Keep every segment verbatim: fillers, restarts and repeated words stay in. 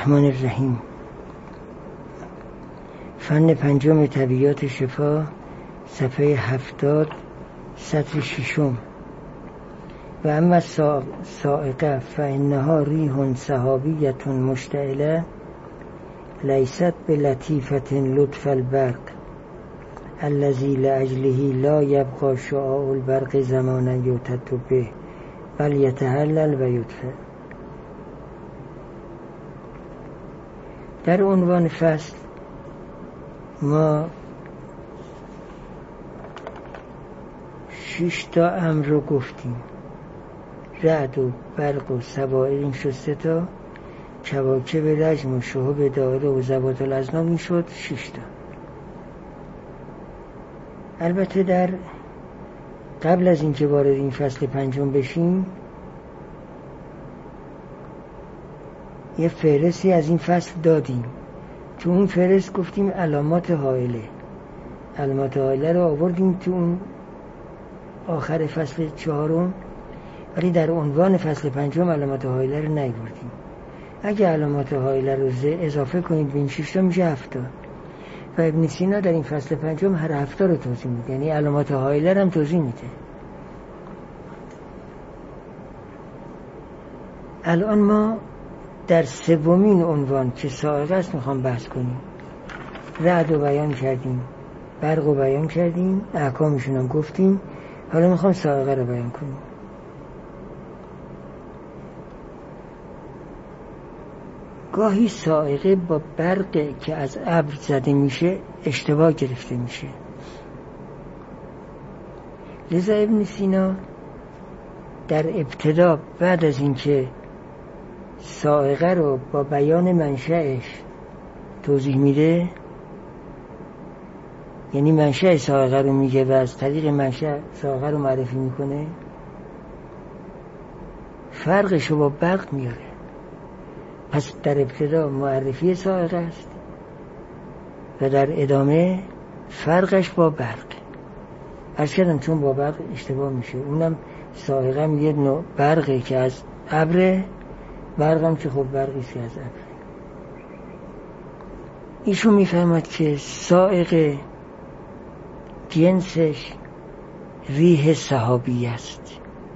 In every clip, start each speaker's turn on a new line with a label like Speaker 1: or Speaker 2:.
Speaker 1: الرحمن الرحیم. فن پنجم طبیعیات شفا، صفحه هفتاد، سطر ششم. و اما صاعقه فانها ریح سحابیة مشتعله لیست بلطیفة لطف البرق الذی لاجله لا یبقى شعاع البرق زمانا یعتد به بل یتهلل و یطفئ. در عنوان فصل ما شش تا امر رو گفتیم. رعد و برق و صواعق، این شد سه تا. کواکب رجم و شهب دائره و ذوات الاذناب، این شد شش تا. البته در قبل از اینکه وارد این فصل پنجم بشیم یه فهرستی از این فصل دادیم. تو اون فهرست گفتیم علامات هائله. علامات هائله رو آوردیم تو اون آخر فصل چهارم، ولی در عنوان فصل پنجم علامات هائله رو نیاوردیم. اگه علامات هائله رو اضافه کنید به این شش تا میشه هفت تا. و ابن سینا در این فصل پنجم هر هفته رو توضیح میده، یعنی علامات هائله رو هم توضیح میده. الان ما در سومین عنوان که صاعقه است میخوام بحث کنیم. رعد رو بیان کردیم، برق رو بیان کردیم، احکامشون هم گفتیم. حالا میخوام صاعقه رو بیان کنیم. گاهی صاعقه با برق که از ابر زده میشه اشتباه گرفته میشه. لذا ابن سینا در ابتدا بعد از اینکه صاعقه رو با بیان منشأش توضیح میده، یعنی منشأ صاعقه رو میگه و از طریق منشأ صاعقه رو معرفی میکنه، فرقش رو با برق میاره. پس در ابتدا معرفی صاعقه است و در ادامه فرقش با برق. عرض کردم چون با برق اشتباه میشه. اونم صاعقه هم یه نوع برقه که از ابره، برقم که خب برقیست که از ابره. ایشون میفهمد که صاعقه جنسش ریح سحابی است.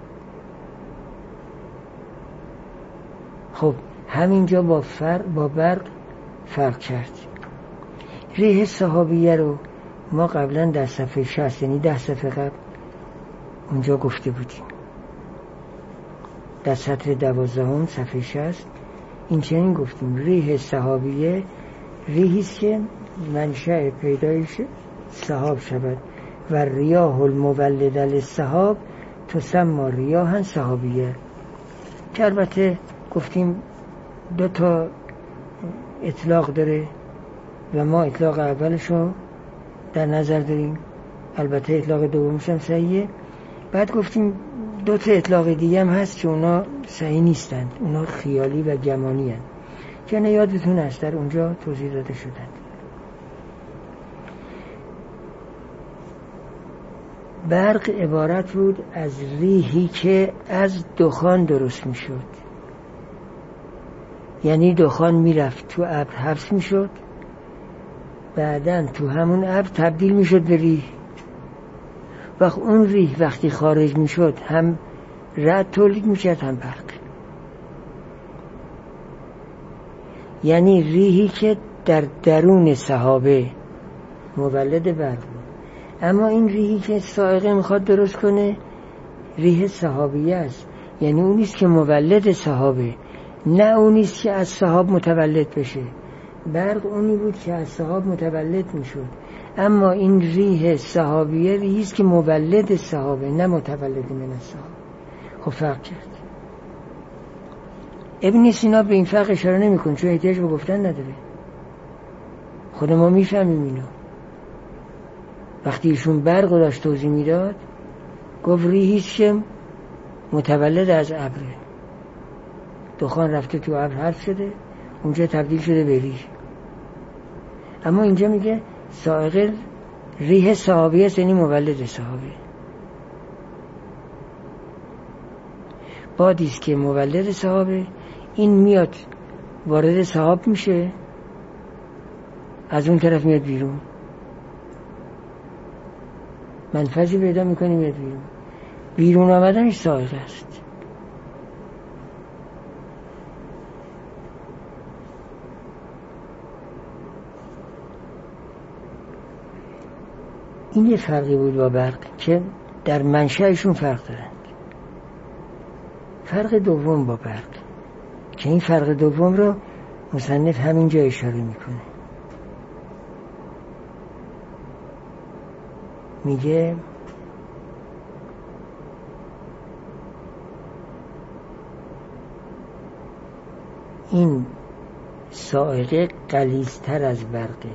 Speaker 1: خب همینجا با فرق با برق فرق کرد. ریح سحابیه رو ما قبلا در صفحه شصت، یعنی ده صفحه قبل اونجا گفته بودیم. در سطر دوازدهم صفحه شصت این چنین گفتیم: ریح سحابیه ریحی است که منشأ پیدایش سحاب شود و ریاح المولد للسحاب تسمى ریاحا سحابیه، که البته گفتیم دو تا اطلاق داره و ما اطلاق اولشو در نظر داریم، البته اطلاق دومش هم صحیحه. بعد گفتیم دو تا اطلاق دیگه هم هست که اونا صحیح نیستند، اونا خیالی و گمانی هستند که نه یادتون هست در اونجا توضیح داده شدند. برق عبارت بود از ریحی که از دخان درست می شد، یعنی دخان می رفت تو ابر حبس می شد، بعدن تو همون ابر تبدیل می شد به ریح. وقت اون ریح وقتی خارج می شد هم رعد تولید می کرد هم برق. یعنی ریحی که در درون سحابه مولد برق بود. اما این ریحی که صاعقه میخواد درست کنه ریح سحابیه است، یعنی اون نیست که مولد سحابه، نه اون نیست که از سحاب متولد بشه. برق اونی بود که از سحاب متولد میشد، اما این ریح سحابیه ریحی است که مولد سحابه، نه متولد من السحاب. خب فرق کرد. ابن سینا به این فرق اشاره نمی‌کنه چون احتیاج به گفتن نداره، خود ما میفهمیم اینو. وقتی ایشون برق رو داشت توضیح میداد گفت ریحی است که متولد از ابره، دخان رفته تو ابر حبس شده، اونجا تبدیل شده به ریح. اما اینجا میگه صاعقه ریح سحابی است، یعنی مولد سحابه. بادی است که مولد سحابه، این میاد وارد سحاب میشه، از اون طرف میاد بیرون، منفذی پیدا میکنه میاد بیرون. بیرون آمدنش سائقه است. این یه فرقی بود با برق که در منشأشون فرق دارند. فرق دوم با برق که این فرق دوم رو مصنف همینجا اشاره میکنه، میگه این سائقه غلیظتر از برقه.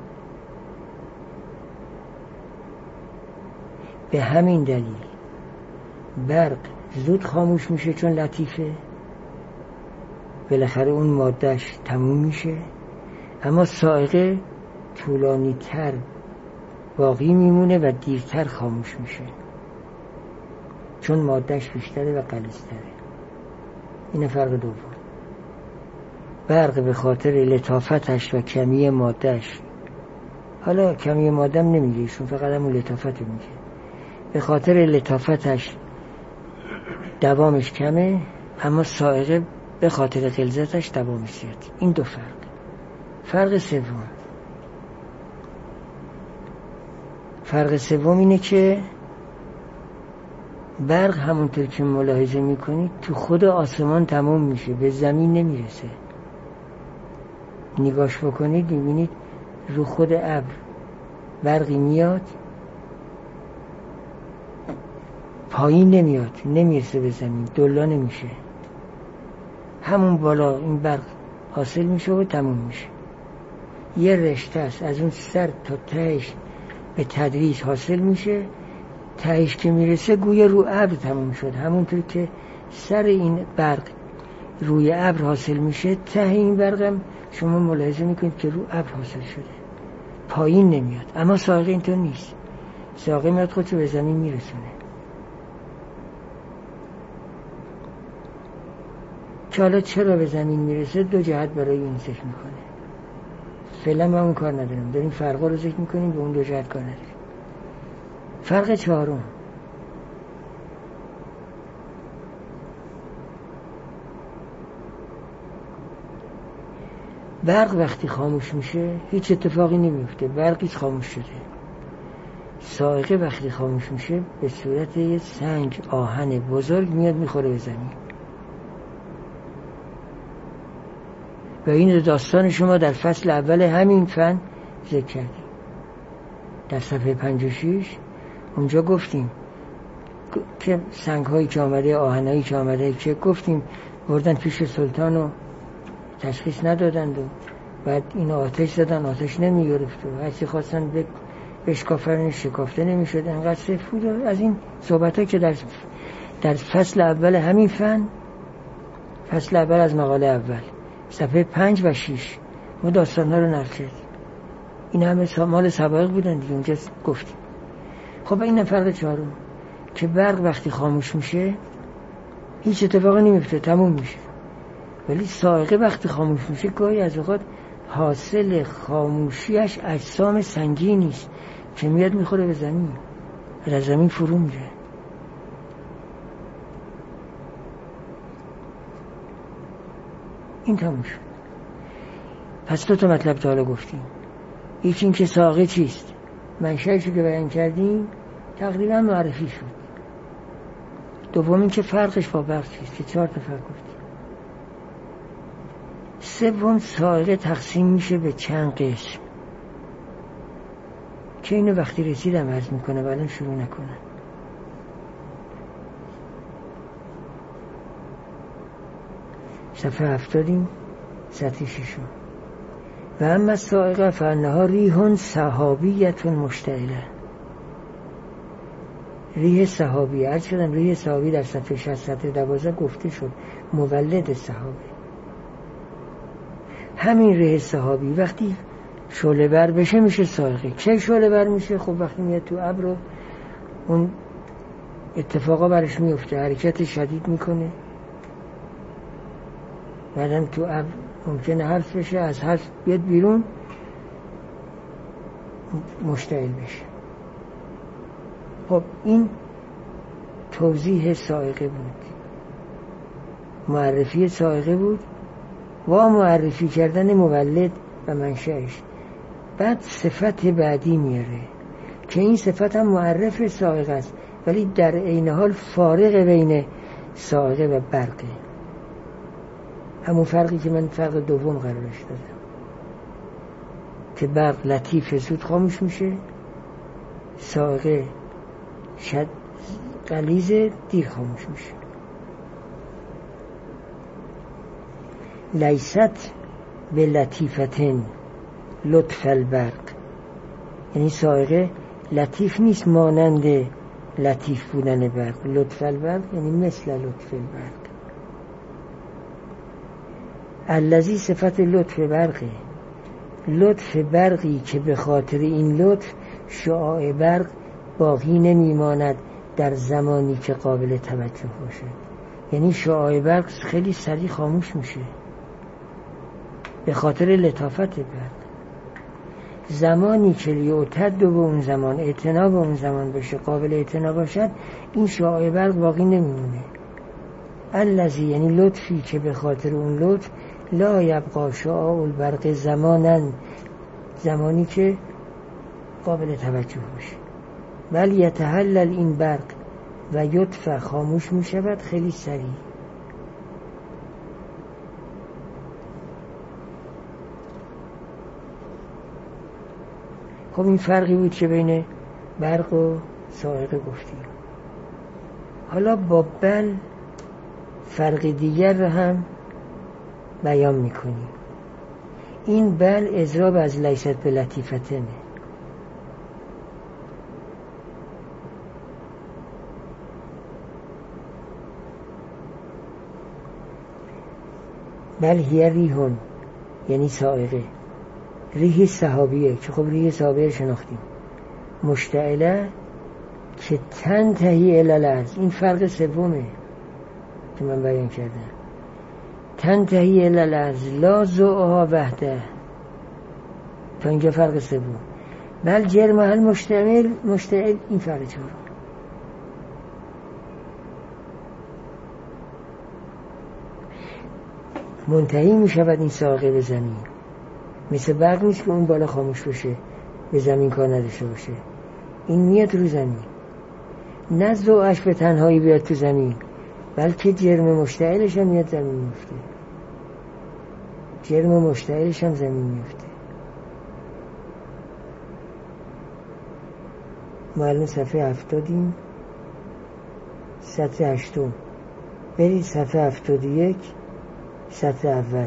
Speaker 1: به همین دلیل برق زود خاموش میشه چون لطیفه، بالاخره اون مادهش تموم میشه، اما سائقه طولانی تر باقی میمونه و دیرتر خاموش میشه چون مادهش بیشتره و غلیظتره. این فرق دوم. برق به خاطر لطافتش و کمی مادهش، حالا کمی مادم نمیگه ایشون، فقط همون لطافت میگه، به خاطر لطافتش دوامش کمه، اما سائقه به خاطر غلظتش دوامش زیاد. این دو فرق. فرق سوم فرق سوم اینه که برق همونطور که ملاحظه میکنید تو خود آسمان تمام میشه، به زمین نمیرسه. نگاش بکنید میبینید رو خود ابر برقی میاد، پایین نمیاد، نمیرسه به زمین، دلا نمیشه، همون بالا این برق حاصل میشه و تموم میشه. یه رشته است از اون سر تا تهش به تدریج حاصل میشه، تهش که میرسه گویا رو ابر تموم شد. همونطور که سر این برق روی ابر حاصل میشه، ته این برقم شما ملاحظه میکنید که رو ابر حاصل شده، پایین نمیاد. اما سائقه اینطور نیست، سائقه میاد خودشو به زمین میرسونه. که حالا چرا به زمین میرسه؟ دو جهت برای این ذکر میکنه. فعلا ما اون کار نداریم، داریم فرقا رو ذکر میکنیم، به اون دو جهت کار نداریم. فرق چهارم، برق وقتی خاموش میشه هیچ اتفاقی نمیفته، برقیش خاموش شده. سائقه وقتی خاموش میشه به صورت یه سنگ آهن بزرگ میاد میخوره به زمین. و این داستان شما در فصل اول همین فن ذکر کردیم، در صفحه پنج و شش اونجا گفتیم که سنگ هایی که آمده، آهن هایی که آمده، که گفتیم بردن پیش سلطان و تشخیص ندادند و بعد این آتش زدن، آتش نمی گرفت و هرچی خواستن بشکافن شکافته نمی شد. انقدر صفت بود. از این صحبت ها که در در فصل اول همین فن، فصل اول از مقاله اول صفحه پنج و شیش ما داستان ها رو نقل کردیم. این همه مال سابق بودن دیگه، اونجا گفتیم. خب این فرق چهارم که برق وقتی خاموش میشه هیچ اتفاقی نمیفته، تموم میشه. ولی سائقه وقتی خاموش میشه گاهی از اوقات حاصل خاموشیش اجسام سنگینی است که میاد میخوره به زمین و در زمین فرو میره. این تموم شد. پس دو تا مطلب تا حالا گفتیم. یکی این که سائقه چیست، منشأشو که بیان کردیم تقریبا معرفی شد. دوم این که فرقش با برق چیست که چهار تا فرق گفتیم. سوم سائقه تقسیم میشه به چند قسم که اینو وقتی رسیدم عرض میکنه، الان شروع نکنم. صفحه هفتادیم سطح ششم. و اما سائقه فانها ریح سحابیت مشتعله. ریح سحابی، عرض شدم ریح سحابی در صفحه شصت صفحه دوازده گفته شد مولد سحابه. همین ریح سحابی وقتی شعله بر بشه میشه سائقه. چه شعله بر میشه؟ خب وقتی میاد تو ابر اون اتفاقا برش میفته، حرکت شدید میکنه، بعدم تو ابر ممکنه حذف بشه، از حذف بیاد بیرون مشتعل بشه. خب این توضیح صاعقه بود، معرفی صاعقه بود و معرفی کردن مولد و منشأش. بعد صفت بعدی میاره که این صفت هم معرف صاعقه است، ولی در عین حال فارق بین صاعقه و برقه. همون فرقی که من فرق دوم قرارش دادم که برق لطیف زود خاموش میشه، صاعقه شد غلیظ دیر خاموش میشه. لیست به لطیفتن لطف البرق، یعنی صاعقه لطیف نیست مانند لطیف بودن برق. لطف البرق یعنی مثل لطف البرق. الذی صفت لطف برقه، لطف برقی که به خاطر این لطف شعاع برق باقی نمیماند در زمانی که قابل توجه باشه. یعنی شعاع برق خیلی سریع خاموش میشه به خاطر لطافت برق. زمانی که یعتد به اون زمان، اعتنا به اون زمان بشه، قابل اعتنا باشد، این شعاع برق باقی نمیمونه. الذی یعنی لطفی که به خاطر اون لطف لا یبقا شعاع البرق زمانن، زمانی که قابل توجه باشه، بل یتحلل این برق و یطفأ خاموش می شود خیلی سریع. خب این فرقی بود که بین برق و صاعقه گفتیم. حالا با بل فرق دیگر رو هم بیان میکنیم. این بل اضراب از لیست به لطیفتنه. بل هی ریحون یعنی صاعقه، ریح صحابیه که خب ریح صحابیه شناختیم، مشتعله که تنتهی الالعرض. این فرق سومه که من بیان کردم. تنتهی الالعرض لا زوها وحده، تا اینجا فرق سوم. بل جرم هل مشتعل مشتعل، این فرق چهارم. منتهی می شود این صاعقه به زمین. مثل برق نیست که اون بالا خاموش بشه به زمین کار نداشته باشه. این میاد رو زمین، نه زوعش به تنهایی بیاد تو زمین، بلکه جرم مشتعلش هم میاد زمین میفته. جرم مشتعلش هم زمین میفته. ما الان صفحه هفتادیم، سطر هشتم. برید صفحه هفتاد و یک، سطر اول.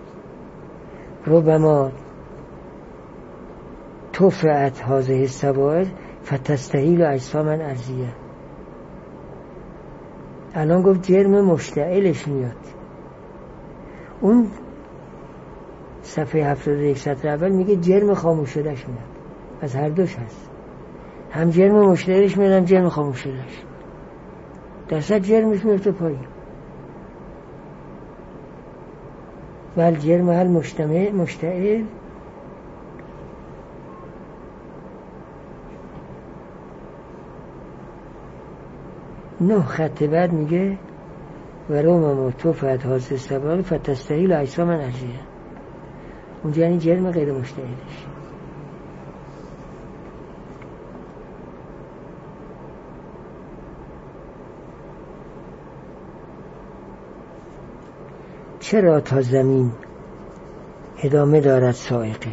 Speaker 1: ربما تفعت هذه السوائل فتستحیل اجساما ارضیه. الان گفت جرم مشتعلش میاد. اون صفحه هفتاد و یک سطر اول میگه جرم خاموش شدهش میاد. از هر دوش هست، هم جرم مشتعلش میاد هم جرم خاموش شدهش. درصد جرمش میفته پایین. بل جرم هل مجتمع مشتعل نه خط بعد میگه و روما متوفت حاضر سبال فتستحیل اجسام انرژیه. اونجا یعنی جرم غیر مشتعلش. چرا تا زمین ادامه دارد صاعقه؟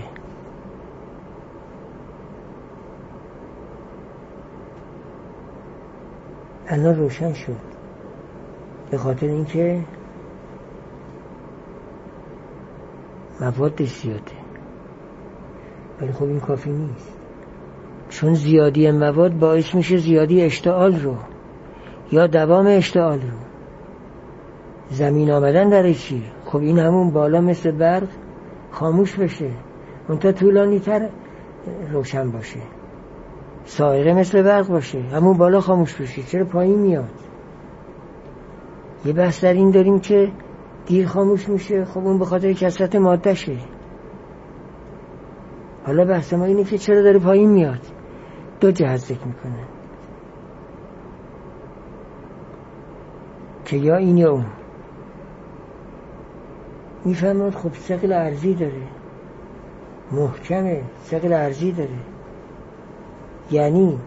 Speaker 1: الان روشن شد. به خاطر اینکه موادش زیاده. ولی خب این کافی نیست، چون زیادی مواد باعث میشه زیادی اشتعال رو یا دوام اشتعال رو. زمین آمدن در چی؟ خب این همون بالا مثل برق خاموش بشه، اون تا طولانی تر روشن باشه. صاعقه مثل برق باشه، همون بالا خاموش بشه. چرا پایین میاد؟ یه بحث در این داریم که دیر خاموش میشه، خب اون به خاطر کثرت ماده شه. حالا بحث ما اینه که چرا داره پایین میاد. دو جهت ذکر میکنه که یا این یا اون. میفهمد خب ثقل ارضی داره، محکمه، ثقل ارضی داره، یعنی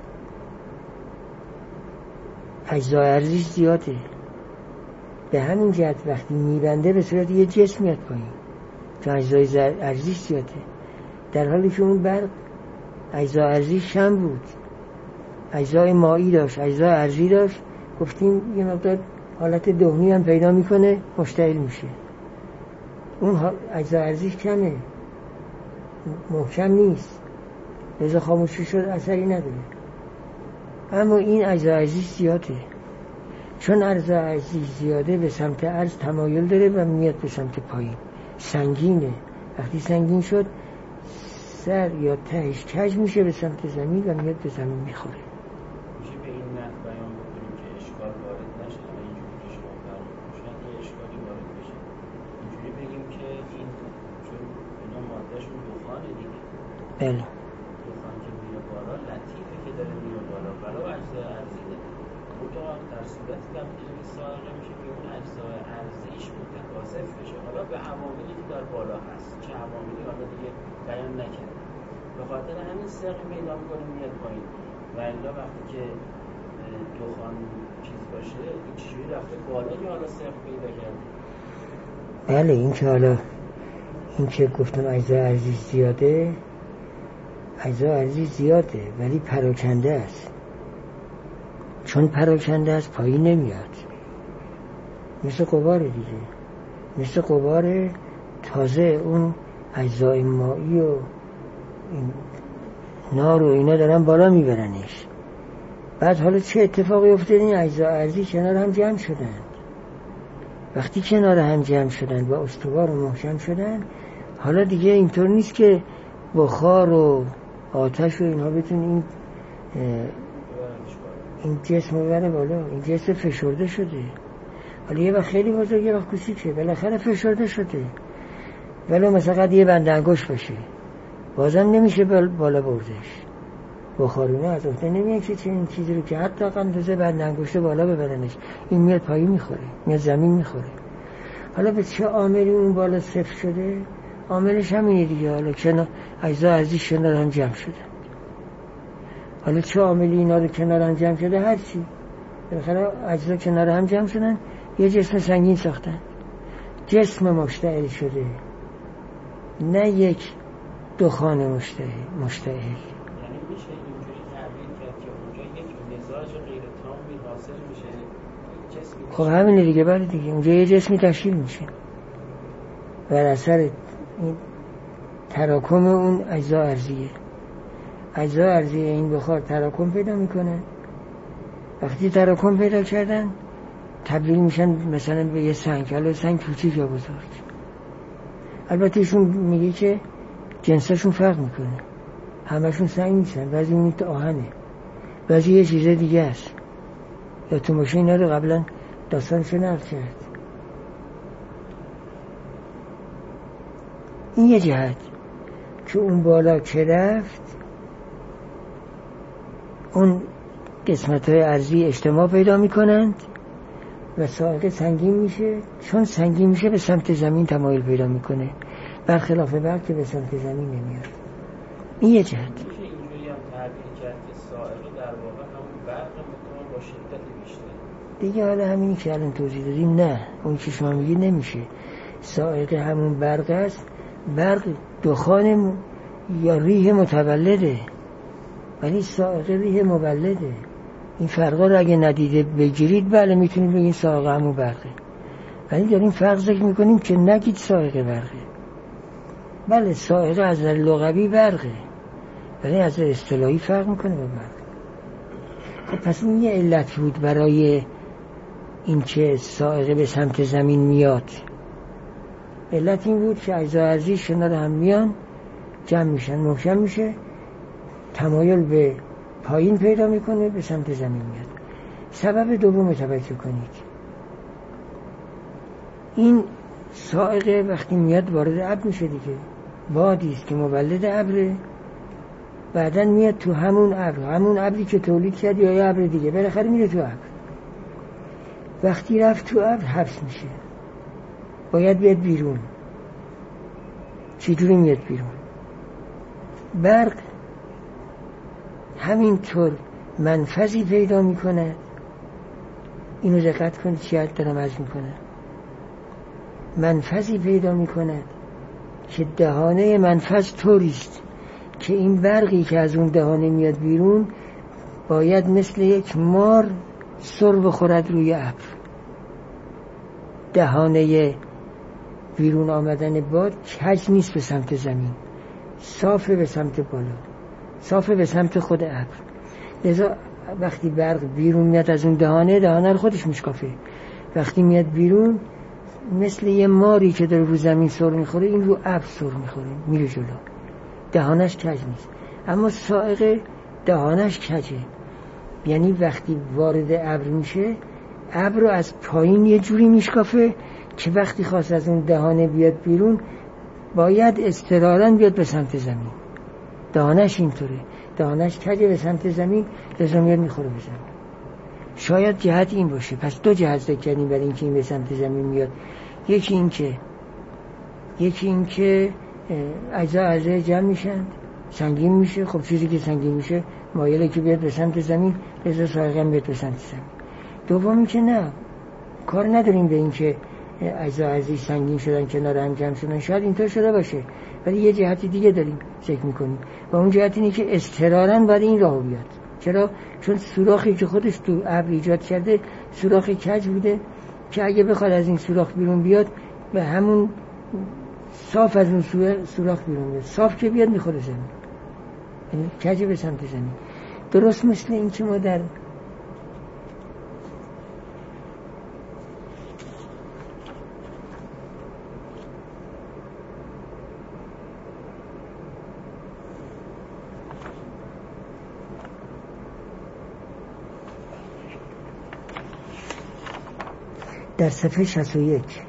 Speaker 1: اجزای ارضیش زیاده. به همین جهت وقتی میبنده به صورت یه جسم میاد پایین چون اجزای ارضیش زیاده، در حالی که اون برق اجزای ارضیش کم بود، اجزای مایی داشت، اجزای ارضی داشت. گفتیم یه مقدار حالت دهنی هم پیدا میکنه، مشتعل میشه. اون اجزای ارضیش کمه، محکم نیست، لذا خاموشی شد اثری نداره. اما این اجزای ارضیش زیاده، چون اجزای ارضیش زیاده به سمت عرض تمایل داره و میاد به سمت پایین. سنگینه، وقتی سنگین شد سر یا تهش کج میشه به سمت زمین و میاد به زمین میخوره.
Speaker 2: میشه به این نحو بیان بکنیم که اشکال وارد نشه، اینجوری که شما فرمودید شاید یه اشکالی وارد بشه. اینجوری بگیم که این چون اینا مادهشون دخانه دیگه،
Speaker 1: بله
Speaker 2: دخان که میره بالا لطیفه که داره میره بالا، بالا اجزای ارضی داره. منتها در صورتی تبدیل به سائقه میشه که اون اجزای ارضیش متکاثف بشه، حالا به عواملی که در بالا هست، چه عواملی حالا دیگه بیان نکرد. به خاطر همین ثقل پیدا میکنه میاد پایین. و الا وقتی که دخان چیز باشه این چجوری رفته بالا که حالا ثقل پیدا کرده؟
Speaker 1: بله این که حالا این که گفتم اجزای ارضی زیاده، اجزای ارضی زیاده ولی پراکنده است. چون پراکنده است پایین نمیاد، مثل غبار دیگه، مثل غبار. تازه اون اجزای مایی و این نار و اینا دارن بالا میبرنش. بعد حالا چه اتفاقی افتاد؟ این اجزای ارضی کنار هم جمع شدن. وقتی کنار هم جمع شدن و استوار و محکم شدن، حالا دیگه اینطور نیست که بخار و آتش و اینها بتون این این جسم رو بره بالا. این جسم فشرده شده، حالا یه وقت خیلی بزرگ یه وقت کوچیکه، بالاخره فشرده شده. ولی مثلا قد یه بند انگشت باشه بازم نمیشه بالا بردش. بخارونه از افته نمیاد که چه این چیزی رو که حتی اندازه بند انگشت بالا ببرنش، این میاد پایین میخوره، میاد زمین میخوره. حالا به چه عاملی اون بالا صفر شده؟ عاملش همینه دیگه. حالا کنار اجزا ارضیش کنار هم جمع شده. حالا چه عاملی اینا رو کنار هم جمع شده؟ هر چی. بالاخره اجزا کنار هم جمع شدن، یه جسم سنگین ساختن. جسم مشتعل شده، نه یک دخان مشتعل. مشتعل
Speaker 2: یعنی میشه اینجوری تعبیر کرد که اونجا یک مزاج غیر تامی حاصل میشه، جسمی.
Speaker 1: خب همینه دیگه. بله دیگه اونجا یه جسمی تشکیل میشه بر اثر این تراکم اون اجزا ارضیه. اجزا ارضیه این بخار تراکم پیدا میکنه. وقتی تراکم پیدا کردن تبدیل میشن مثلا به یه سنگ. حالا سنگ کوچیک یا بزرگ. البته ایشون میگه که جنسشون فرق میکنه، همشون سنگ نیستن، بعضی اونی تو آهنه، بعضی یه چیز دیگه است. یا تو ماشین رو قبلا داستانشو نقل کرد. این یه جهت که اون بالا که رفت اون قسمت های ارضی اجتماع پیدا میکنند و سائقه سنگین میشه. چون سنگین میشه به سمت زمین تمایل پیدا میکنه، برخلاف برق که به سمت زمین نمیاد. این یه جهت.
Speaker 2: میشه اینجوری هم تعبیر کرد که سائقه در واقع همون برق میکنه با شدت بیشتر
Speaker 1: دیگه. حالا همینی که الان توضیح دادیم نه، اون که شما میگید نمیشه. سائقه همون برق است. برق دخان یا ریح متولده، ولی سائقه ریح مولده. این فرقا رو اگه ندیده بگیرید بله میتونید بگید سائقه همون برقه، ولی داریم فرق ذکر میکنیم که نگید سائقه برقه. بله سائقه از لغوی برقه، ولی از اصطلاحی فرق میکنه با برق. خب پس این یه علت بود برای این که سائقه به سمت زمین میاد. علت این بود که اجزا ارضی کنار هم میان، جمع میشن، محکم میشه، تمایل به پایین پیدا میکنه، به سمت زمین میاد. سبب دوم توجه کنید. این سائقه وقتی میاد وارد ابر میشه دیگه، بادی است که مولد ابره، بعدن میاد تو همون ابر، همون ابری که تولید کرد یا یه ابر دیگه، بالاخره میره تو ابر. وقتی رفت تو ابر حبس میشه، باید بیاد بیرون. چجوری میاد بیرون؟ برق همینطور منفذی پیدا میکنه. اینو دقت کنید چی دارم عرض میکنه. منفذی پیدا میکنه که دهانه منفذ طوریست که این برقی که از اون دهانه میاد بیرون باید مثل یک مار سر بخورد روی ابر. دهانه بیرون آمدن باد کج نیست به سمت زمین، صافه به سمت بالا، صافه به سمت خود ابر. لذا وقتی برق بیرون میاد از اون دهانه، دهانه رو خودش میشکافه. وقتی میاد بیرون مثل یه ماری که داره رو زمین سر میخوره، این رو ابر سر میخوره، میره جلو، دهانش کج نیست. اما سائقه دهانش کجه، یعنی وقتی وارد ابر میشه ابر رو از پایین یه جوری میشکافه که وقتی خواست از اون دهانه بیاد بیرون باید اضطرارا بیاد به سمت زمین. دهانش اینطوره، دهانش کجه به سمت زمین، لذا میاد میخوره به زمین. شاید جهت این باشه. پس دو جهت ذکر کردیم برای اینکه این به سمت زمین میاد. یکی این که یکی این که اجزا اجزا جمع میشن، سنگین میشه. خب چیزی که سنگین میشه مایله که بیاد به سمت زمین، لذا سائقه هم بیاد به سمت زمین. دومی که نه، کار نداریم به این که اجزا اجزا سنگین شدن کنار هم جمع شدن، شاید اینطور شده باشه، ولی یه جهتی دیگه داریم ذکر میکنیم و اون جهت اینه که اضطراراً باید این راه بیاد. چرا؟ چون سوراخی که خودش تو ابر ایجاد کرده سوراخ کج بوده که اگه بخواد از این سوراخ بیرون بیاد به همون صاف از اون سوراخ بیرون بیاد، صاف که بیاد میخوره زمین، یعنی کج به سمت زمین. درست مثل این که ما در در صفحه شصت و یک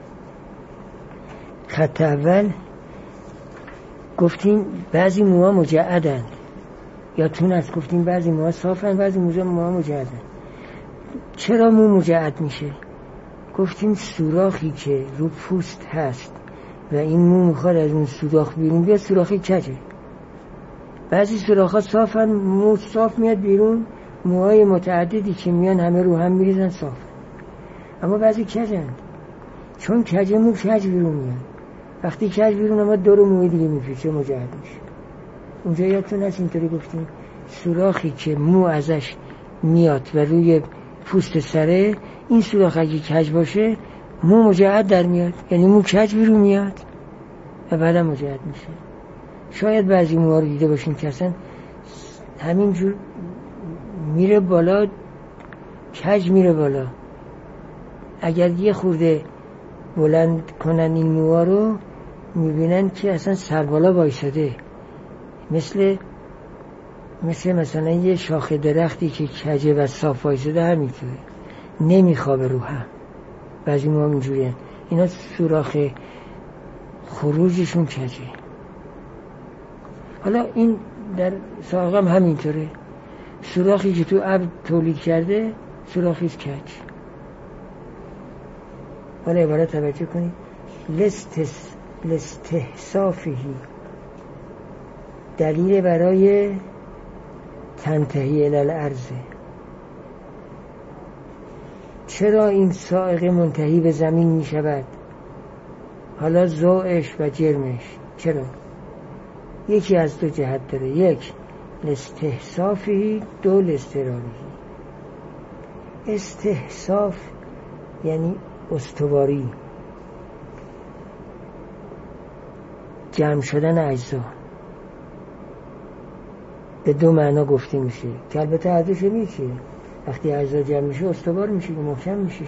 Speaker 1: خط اول گفتیم بعضی موها مجعدند، یا تون از گفتیم بعضی موها صافند، بعضی موها مجعدند. چرا مو مجعد میشه؟ گفتیم سوراخی که رو پوست هست و این مو میخواد از اون سوراخ بیرون بیاد، سوراخی کجه. بعضی سوراخ‌ها صافند، مو صاف میاد بیرون، موهای متعددی که میان همه رو هم میریزن صاف. اما بعضی کجند، چون کج مو کج بیرون میاد. وقتی کج بیرون اما دور موی دیگه میپیچه، مجعد میشه. اونجا یادتون هست اینطوری گفتیم سوراخی که مو ازش میاد و روی پوست سره، این سوراخ اگه کج باشه مو مجعد در میاد، یعنی مو کج بیرون میاد و بعدا مجعد میشه. شاید بعضی موها رو دیده باشین که اصلا همینجور میره بالا، کج میره بالا. اگر یه خورده بلند کنن این موها رو میبینن که اصلا سربالا وایساده، مثل مثل مثلا یه شاخه درختی که کجه و صاف وایساده، همینطوره، نمیخوابه رو هم. بعضی موها اینجوری هست، اینا سوراخ خروجشون کجه. حالا این در سائقه هم همینطوره، سوراخی که تو ابر تولید کرده سوراخیست کج. حالا عبارت توجه کنید، لستس لستحصافهی، دلیل برای تنتهی الالعرض. چرا این سائقه منتهی به زمین می شود؟ حالا ضوعش و جرمش چرا؟ یکی از دو جهت داره، یک لستحصافهی، دو لاضطرارهی. استحصاف یعنی استواری، جمع شدن اجزا. به دو معنا گفته میشه که البته ارزش میشه، وقتی اجزا جمع میشه استوار میشه، محکم میشه.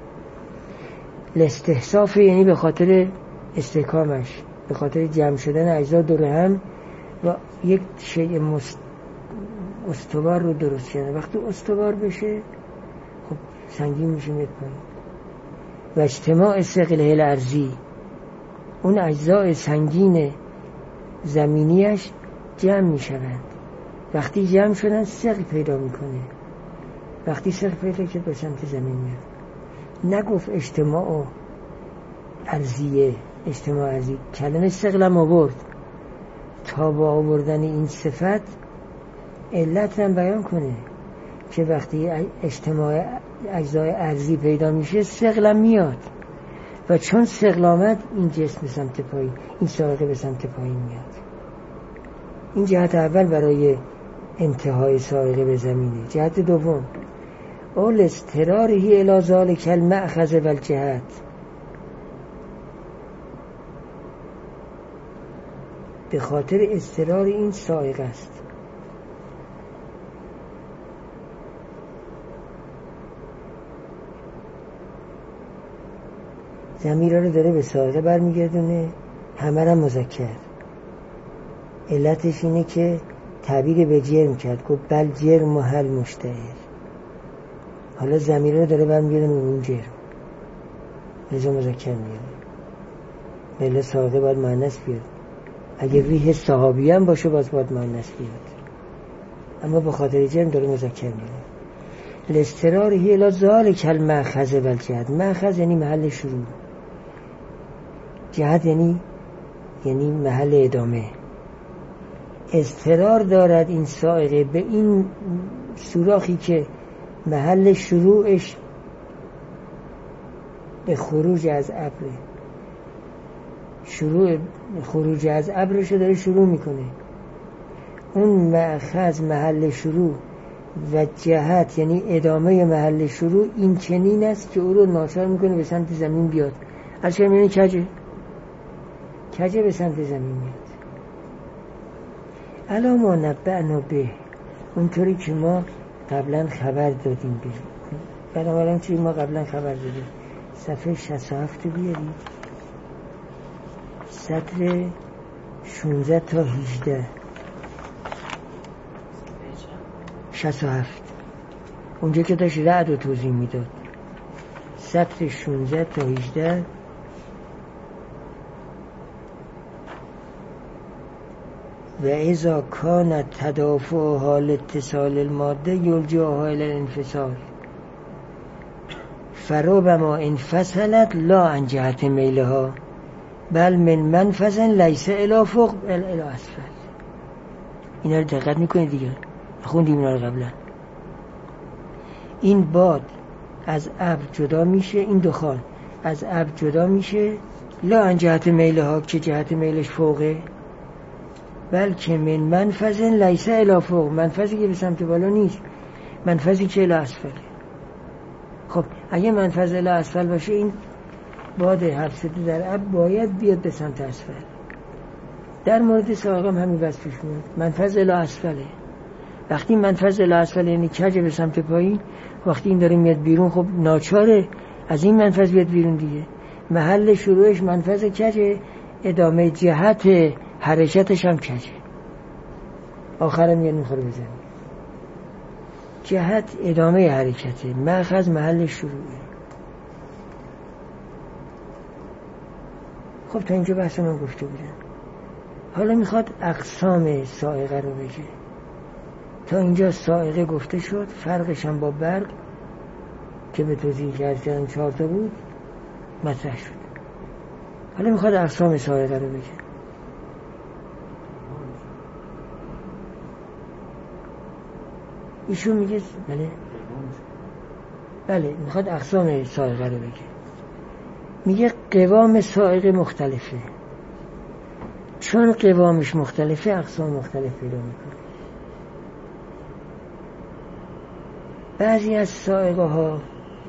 Speaker 1: لاستحصاف یعنی به خاطر استحکامش، به خاطر جمع شدن اجزا دور هم و یک شیء مست... استوار رو درست کنه. وقتی استوار بشه خب سنگین میشه، میاد پایین. و اجتماع ثقله الارضی، اون اجزای سنگین زمینیش جمع می شوند. وقتی جمع شدن ثقل پیدا میکنه. وقتی ثقل پیدا که به سمت زمین میاد. نگفت اجتماع ارضیه، اجتماع ارضی، کلمه ثقلم آورد تا با آوردن این صفت علت هم بیان کنه که وقتی اجتماع اجزای ارضی پیدا میشه ثقلم میاد و چون ثقل آمد این جسم به سمت پایین، این سائقه به سمت پایین میاد. این جهت اول برای انتهای سائقه به زمینه. جهت دوم اول استرارهی الی ذالک المأخذ والجهت، به خاطر استرار این سائقه است. ضمیر رو داره به سائقه برمیگردونه، همه را مذکر. علتش اینه که تعبیر به جرم کرد، گفت بل جرم و هل مشتعر. حالا ضمیر رو داره برمیگردونه اون جرم، لذا مذکر میاره. بله سائقه باید مؤنث بیاد. اگر ریح صحابی هم باشه باز باید مؤنث بیاد، اما به خاطر جرم داره مذکر میاره. الاسترارهی الی ذالک المأخذ والجهت. مأخذ یعنی محل شروع، جهت یعنی یعنی محل ادامه. استرار دارد این سائقه به این سوراخی که محل شروعش به خروج از ابر، شروع خروج از ابرش داره شروع میکنه. اون مأخذ محل شروع و جهت یعنی ادامه محل شروع این چنین است که او رو ناچار میکنه به سمت زمین بیاد. از چه میونه کجه کجه به سمت زمین میاد. الا ما نبعنا به، اونطوری که ما قبلا خبر دادیم به. بنابراین چی ما قبلا خبر دادیم. صفحه شصت و هفت بیارید، سطر شانزده تا هجده. شصت و هفت اونجا که داشت رعد رو توضیح میداد. سطر شانزده تا هجده. و اذا کان تدافع حال اتصال الماده یلجاها الی الانفصال فربما انفصلت لا عن جهت میلها بل من منفذ لیس الی فوق بل الی اسفل. اینا رو دقت میکنید دیگه، خوندیم اینا رو قبلا. این باد از ابر جدا میشه، این دخان از ابر جدا میشه، لا عن جهت میلها که جهت میلش فوقه، بلکه من منفذ لیس الی فوق، منفذی که به سمت بالا نیست، منفذی که الی اسفل. خب اگه منفذ الی اسفل باشه این باد هفتصد در اب باید بیاد به سمت اسفل. در مورد سائقه هم همین وضع پیش میاد، منفذ الی اسفله. وقتی منفذ الی اسفل یعنی کج به سمت پایین، وقتی این داره میاد بیرون خب ناچاره از این منفذ بیاد بیرون دیگه. محل شروعش منفذ کجه، ادامه جهت حرکتش هم کجه، آخرم میاد میخوره بزنه. جهت ادامه حرکته، مأخذ محل شروعه. خب تا اینجا بحث من گفته بودم. حالا میخواد اقسام سائقه رو بگه. تا اینجا سائقه گفته شد، فرقش هم با برق که به توضیح کردن چهار تا بود مطرح شد. حالا میخواد اقسام سائقه رو بگه. ایشون میگه بله بله میخواد اقسام سائقه رو بگه. میگه قوام سائقه مختلفه، چون قوامش مختلفه اقسام مختلف پیدا میکنه. بعضی از سائقه ها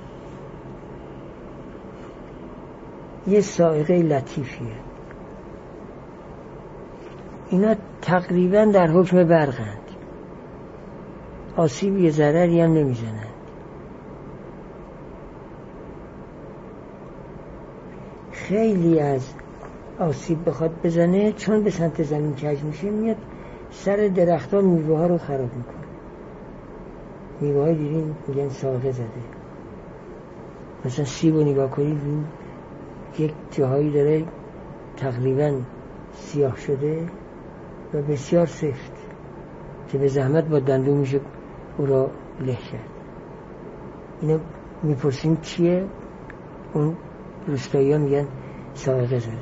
Speaker 1: یه سائقه لطیفیه، اینا تقریبا در حکم برقند، آسیب یه ضرری هم نمیزنن. خیلی از آسیب بخواد بزنه چون به سمت زمین کج میشه میاد سر درخت ها میوه ها رو خراب میکنه. میوه های دیدین میگن سائقه زده. مثلا سیب رو نگاه کنید یک جاهایی داره تقریبا سیاه شده و بسیار سفت که به زحمت با دندون میشه او را له کرد. اینو میپرسیم چیه؟ اون روستایی ها میگن صاعقه زده.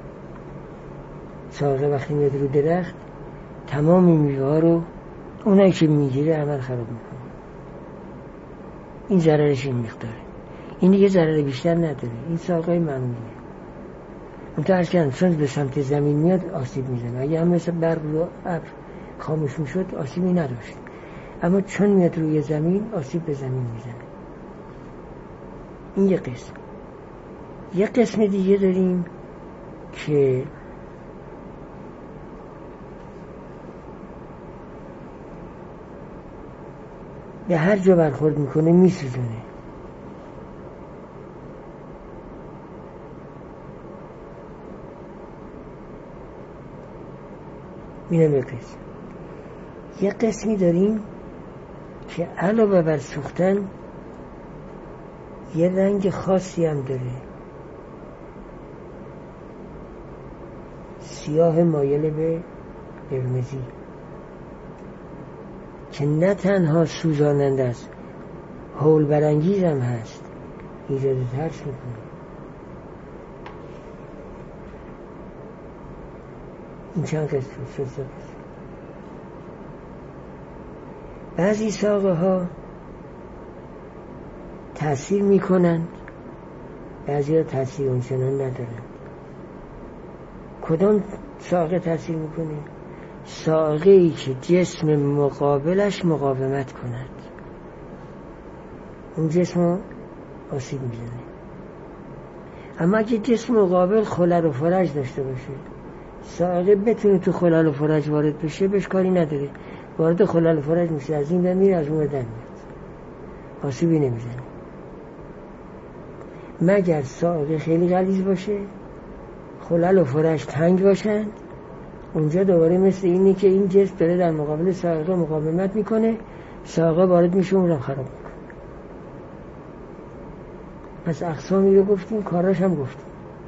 Speaker 1: صاعقه وقتی میاد رو درخت تمام میوه ها رو اونایی که میگیره عمل خراب میکنه. این ضررش این مقداره، این دیگه ضرر بیشتر نداره. این صاعقه معمولیه. اون تا عرض کردم چون به سمت زمین میاد آسیب میزنه. اگه هم مثل برق رو ابر خاموش میشد آسیبی نداشت، اما چون میاد روی زمین آسیب به زمین میزنه. این یه قسم. یه قسم دیگه داریم که به هر جا برخورد میکنه میسوزونه. اینم یه قسم. یه قسمی داریم که علاوه بر سوختن یه رنگ خاصی هم داره، سیاه مایل به قرمزی، که نه تنها سوزاننده است، هول برانگیز هم هست، ایجاد ترس میکنه. این چند قسم شد. بعضی ساقه ها تأثیر میکنند، بعضی ها تأثیر اونچنان ندارند. کدام ساقه تأثیر میکنه؟ ساقه ای که جسم مقابلش مقاومت کند، اون جسم رو آسیب میزنه. اما اگه جسم مقابل خلل و فرج داشته باشه، ساقه بتونه تو خلل و فرج وارد بشه، بهش کاری نداره، وارد خلل و فرج میشه، از این میره از اون در میاد، آسیبی نمیزنه. مگر ساقه خیلی غلیظ باشه، خلل و فرج تنگ باشن، اونجا دوباره مثل اینه که این جسم داره در مقابل ساقه مقاومت میکنه، ساقه وارد میشه اون رو خراب میکنه. پس اقسامی رو گفتیم، کاراش هم گفتیم.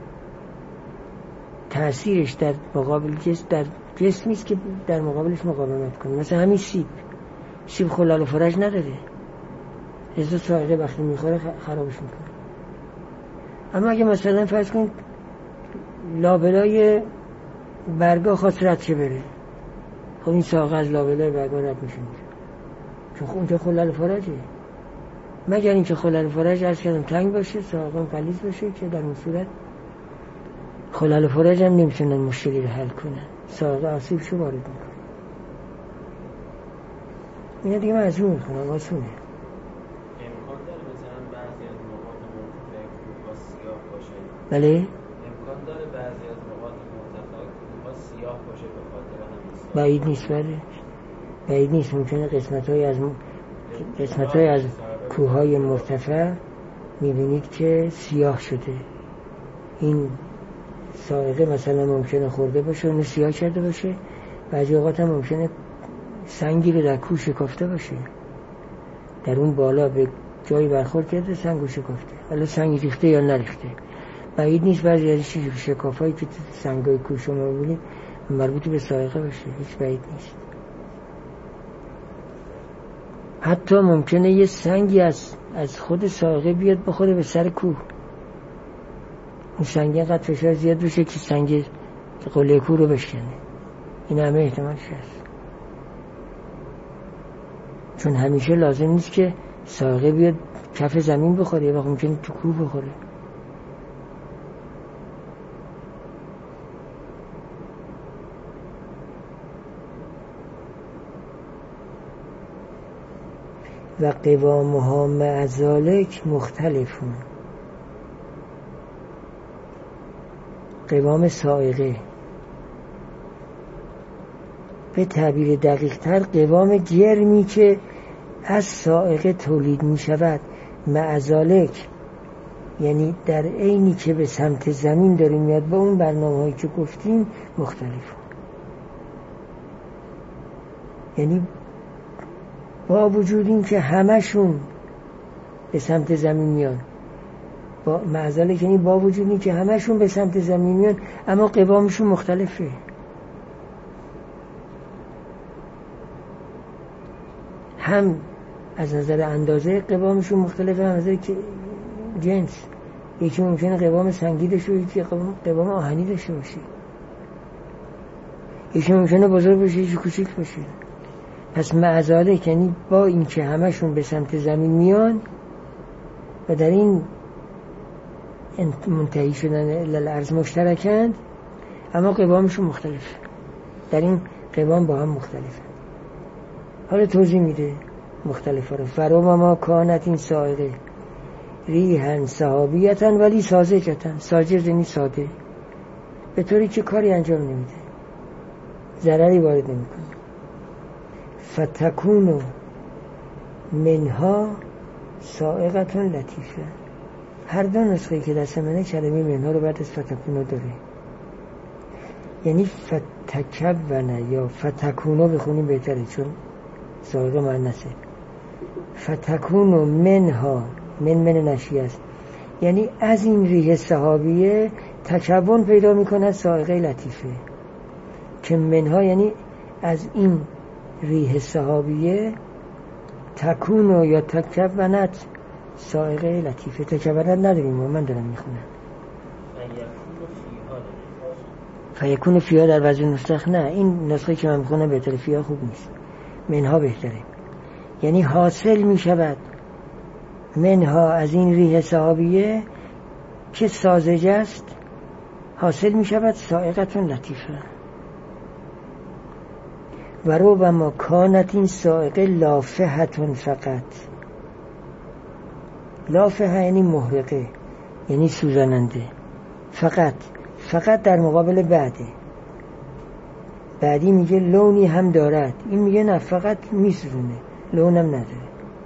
Speaker 1: تأثیرش در مقابل جسم در جسمی است که در مقابلش مقاومت کنه. مثلا همین سیب سیب خلل و فرج نداره، از ساقه وقتی میخوره خرابش میکنه. اما اگه مثلا فرض کن لابلای برگا خواست رد شه بره، خب این ساقه از لابلای برگا رد میشه، چون خب اونجا خلل و فرجه. مگر اینکه خلل و فرج از کردم تنگ باشه، ساقه هم غلیظ باشه، که در اون صورت خلل و فرج هم نمیتونن مشکلی رو حل کنن، ساقه آسیب شو وارد میکنه. اینه دیگه من از اون میخونم، آسونه.
Speaker 2: امکان داره مثلا بعضی از موقات مرتفع کوه‌ها سیاه باشه؟
Speaker 1: بله؟
Speaker 2: امکان داره بعضی از موقات مرتفع کوه‌ها سیاه باشه به خاطر همین سیاه؟
Speaker 1: بعید نیست. بله بعید نیست. ممکنه قسمت‌های از قسمت‌های از کوه‌های مرتفع می‌بینید که سیاه شده. این سائقه مثلا ممکنه خورده باشه اون سیاه کرده باشه. بعضی اوقات هم ممکنه سنگی رو در کوه شکافته باشه، در اون بالا به جایی برخورد کرده سنگو شکافته. حالا سنگ ریخته یا نریخته بعید نیست. بعضی از شکافایی که سنگای کوه شما می‌بینید مربوط به سائقه باشه، هیچ بعید نیست. حتی ممکنه یه سنگی از از خود سائقه بیاد بخوره به سر کوه، اون سنگ اینقدر فشار زیاد بشه که سنگ قله کوه رو بشکنه. این همه احتمالش هست، چون همیشه لازم نیست که سائقه بیاد کف زمین بخوره، یه وقت ممکنه تو کوه بخوره. و قوامها مع ذالک مختلفون. قوام سائقه به تعبیر دقیق تر قوام جرمی که از سائقه تولید می شود مع ذالک، یعنی در عینی که به سمت زمین داره میاد با اون برنامه هایی که گفتیم مختلفون. یعنی با وجود این که همشون به سمت زمین میان با معزله که با وجودی که همشون به سمت زمین میان اما قوامشون مختلفه. هم از نظر اندازه قوامشون مختلفه، هم از نظر جنس. یکی ممکنه قوام سنگی داشته باشه، یکی قوام آهنی داشته باشه، یکی ممکنه بزرگ باشه، یکی کوچیک باشه. پس معزله یعنی با این که همشون به سمت زمین میان و در این منتهی شدن الارض مشترکند اما قوامشون مختلفه، در این قوام با هم مختلفه. حالا توضیح میده مختلفه رو. فرو ما کانت این سائقه ریحن صحابیتن ولی ساذجتن. ساذج یعنی ساده، به طوری که کاری انجام نمیده، ضرری وارد نمیکنه. فتکونو منها سائقتون لطیفه. هر دو نسخه که دست منه کلمه منها رو بعد از فتکونو داره، یعنی فتکونه یا فتکونو بخونیم بهتره چون سائقه مؤنثه. فتکونو منها، من من نشیه است، یعنی از این ریح صحابیه تکون پیدا میکند سائقه لطیفه. که منها یعنی از این ریح صحابیه تکونو یا تکونت سائقه لطیفه. تکونت نداریم و من دارم میخونم. فیکون فیها در بعضی نسخ نه، این نسخه که من میخونم بهتره، فیها خوب نیست، منها بهتره. یعنی حاصل میشود منها از این ریح صحابیه که ساذج است، حاصل میشود سائقتون لطیفه. و رو و ما کانت این سائقه لافهتون فقط. لافه یعنی محرقه، یعنی سوزاننده. فقط فقط در مقابل بعده. بعدی میگه لونی هم دارد، این میگه نه فقط میسوزونه، لونم نداره.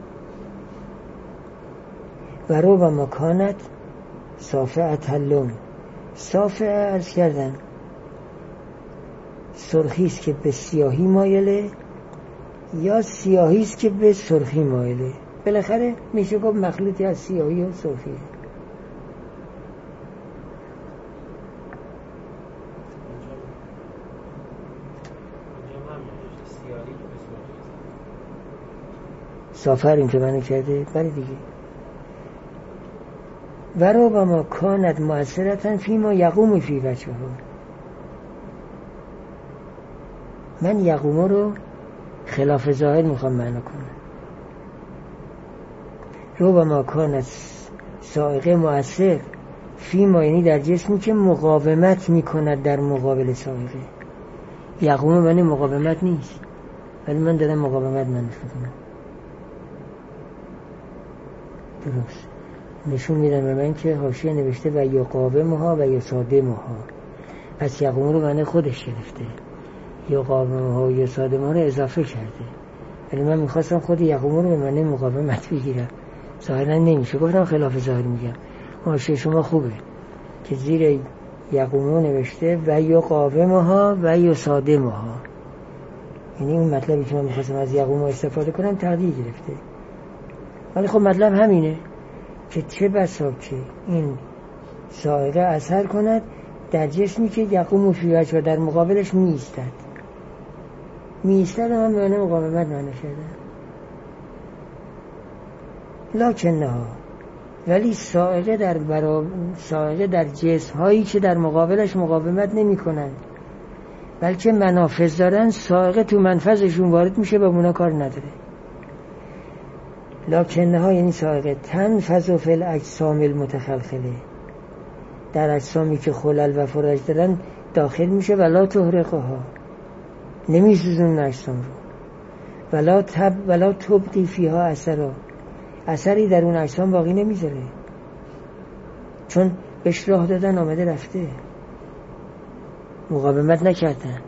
Speaker 1: و رو و ما کانت صافعت اللون. صافعه عرض کردن سرخیست که به سیاهی مایله یا سیاهیست که به سرخی مایله. بالاخره میشه گفت مخلوطی از سیاهی و سرخیه. صافر این که منو کرده بله دیگه. و رو و ما کانت مؤثرتن فی ما یقوم فی وجهه. من یقوم رو خلاف ظاهر میخوام معنا کنم. رو و ما کانت سائقه مؤثر فی ما یعنی در جسمی که مقاومت میکند در مقابل سائقه. یقوم معنی مقاومت نیست، ولی من دارم مقاومت من میکنم. درست نشون میدن به من که حاشیه نوشته و یقاومها و یصادمها، پس یقوم رو معنی خودش گرفته، یقاومها و یصادمها رو اضافه کرده، ولی من میخواستم خود یقوم رو به معنی مقاومت بگیرم. ظاهرا نمیشه، گفتم خلاف ظاهر میگم. حاشیه شما خوبه که زیر یقوم نوشته و یقاومها و یصادمها، یعنی اون مطلبی که من میخواستم از یقوم استفاده کنم تغییر گرفته. ولی خب مطلب همینه که چه بسا که این سائقه اثر کند در جسمی که یقوم فی وجهه و در مقابلش می ایستد. می ایستد هم معنی مقاومت معنی شده. لکنها ولی سائقه در برا... سائقه در جسم هایی که در مقابلش مقاومت نمی کنند بلکه منافذ دارن، سائقه تو منفذشون وارد میشه و اونا کار نداره. لکنها یعنی سائقه تنفذ فی الاجسام المتخلخله، در اجسامی که خلل و فرج دارن داخل میشه. ولا تحرقها نمیسوزن اجسام رو. ولا تب ولا تبقی فیها اثرا، اثری در اون اجسام باقی نمیذاره، چون بهش راه دادن آمده رفته، مقاومت نکردن.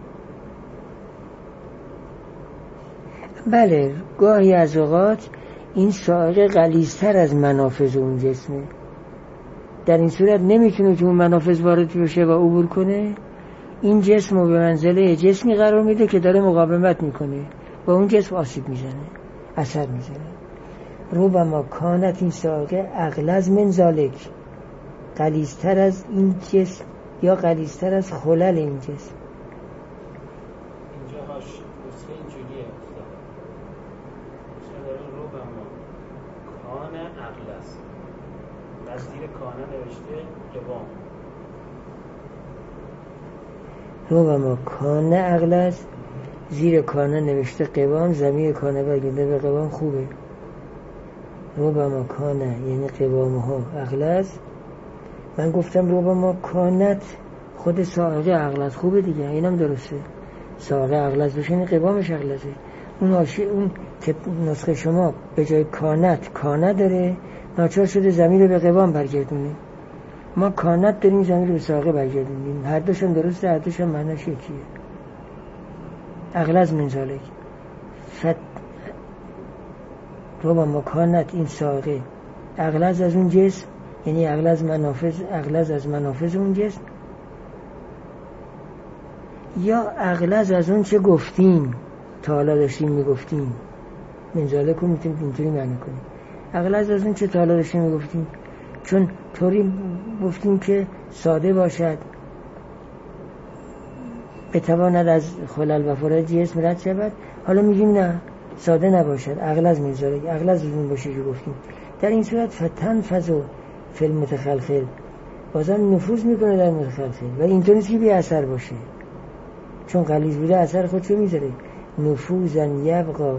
Speaker 1: بله گاهی از اوقات این سائقه غلیظتر از منافذ اون جسمه، در این صورت نمیتونه که اون منافذ وارد بشه و عبور کنه. این جسم رو به منزله جسمی قرار میده که داره مقاومت میکنه و اون جسم آسیب میزنه، اثر میزنه. ربما کانت این ساقه اغلظ من ذالک، غلیظتر از این جسم یا غلیظتر از خلل این جسم.
Speaker 2: اینجا هاش نسخه اینجوریه نسخه داره ربما کان اغلظ، از زیر کانه نوشته قوام.
Speaker 1: ربما کانه اغلظ، زیر کانه نوشته قوام، ضمیر کانه برگرده به قوام. خوبه. ربما کانه یعنی قوام ها اغلظ. من گفتم ربما کانت خود ساقه اغلظ. خوبه دیگه، اینم درسته. ساقه اغلظ بشه یعنی قوامش اغلظه. اون آشه اون نسخه شما به جای کانت کانه داره، ناچار شده ضمیر رو به قوام برگردونه. ما کانت داریم، ضمیر رو به ساقه برگردونیم. هر دوشون درسته، هر دوشون معناش یکیه. اغلظ من ذالک فت ربما کانت این ساقه اغلظ از اون جسم، یعنی اغلظ منافذ اغلظ از منافذ اون جسم، یا اغلظ از اون چه گفتیم تا حالا داشتیم میگفتیم. من ذالک رو میتونیم اینطوری معنی کنیم، اغلظ از اون چه تا حالا داشتیم میگفتیم. چون طوری گفتیم که ساده باشد، بتواند از خلل و فورات جسم رد شود. حالا میگیم نه، ساده نباشد، اغلظ من ذالک، اغلظ اون باشه که گفتیم. در این صورت فتنفذ فی المتخلخل، بازم نفوذ میکنه در متخلخل، ولی اینطور نیست که بی اثر باشه، چون غلیظ بوده اثر خودشو میذاره. نفوذا یبقا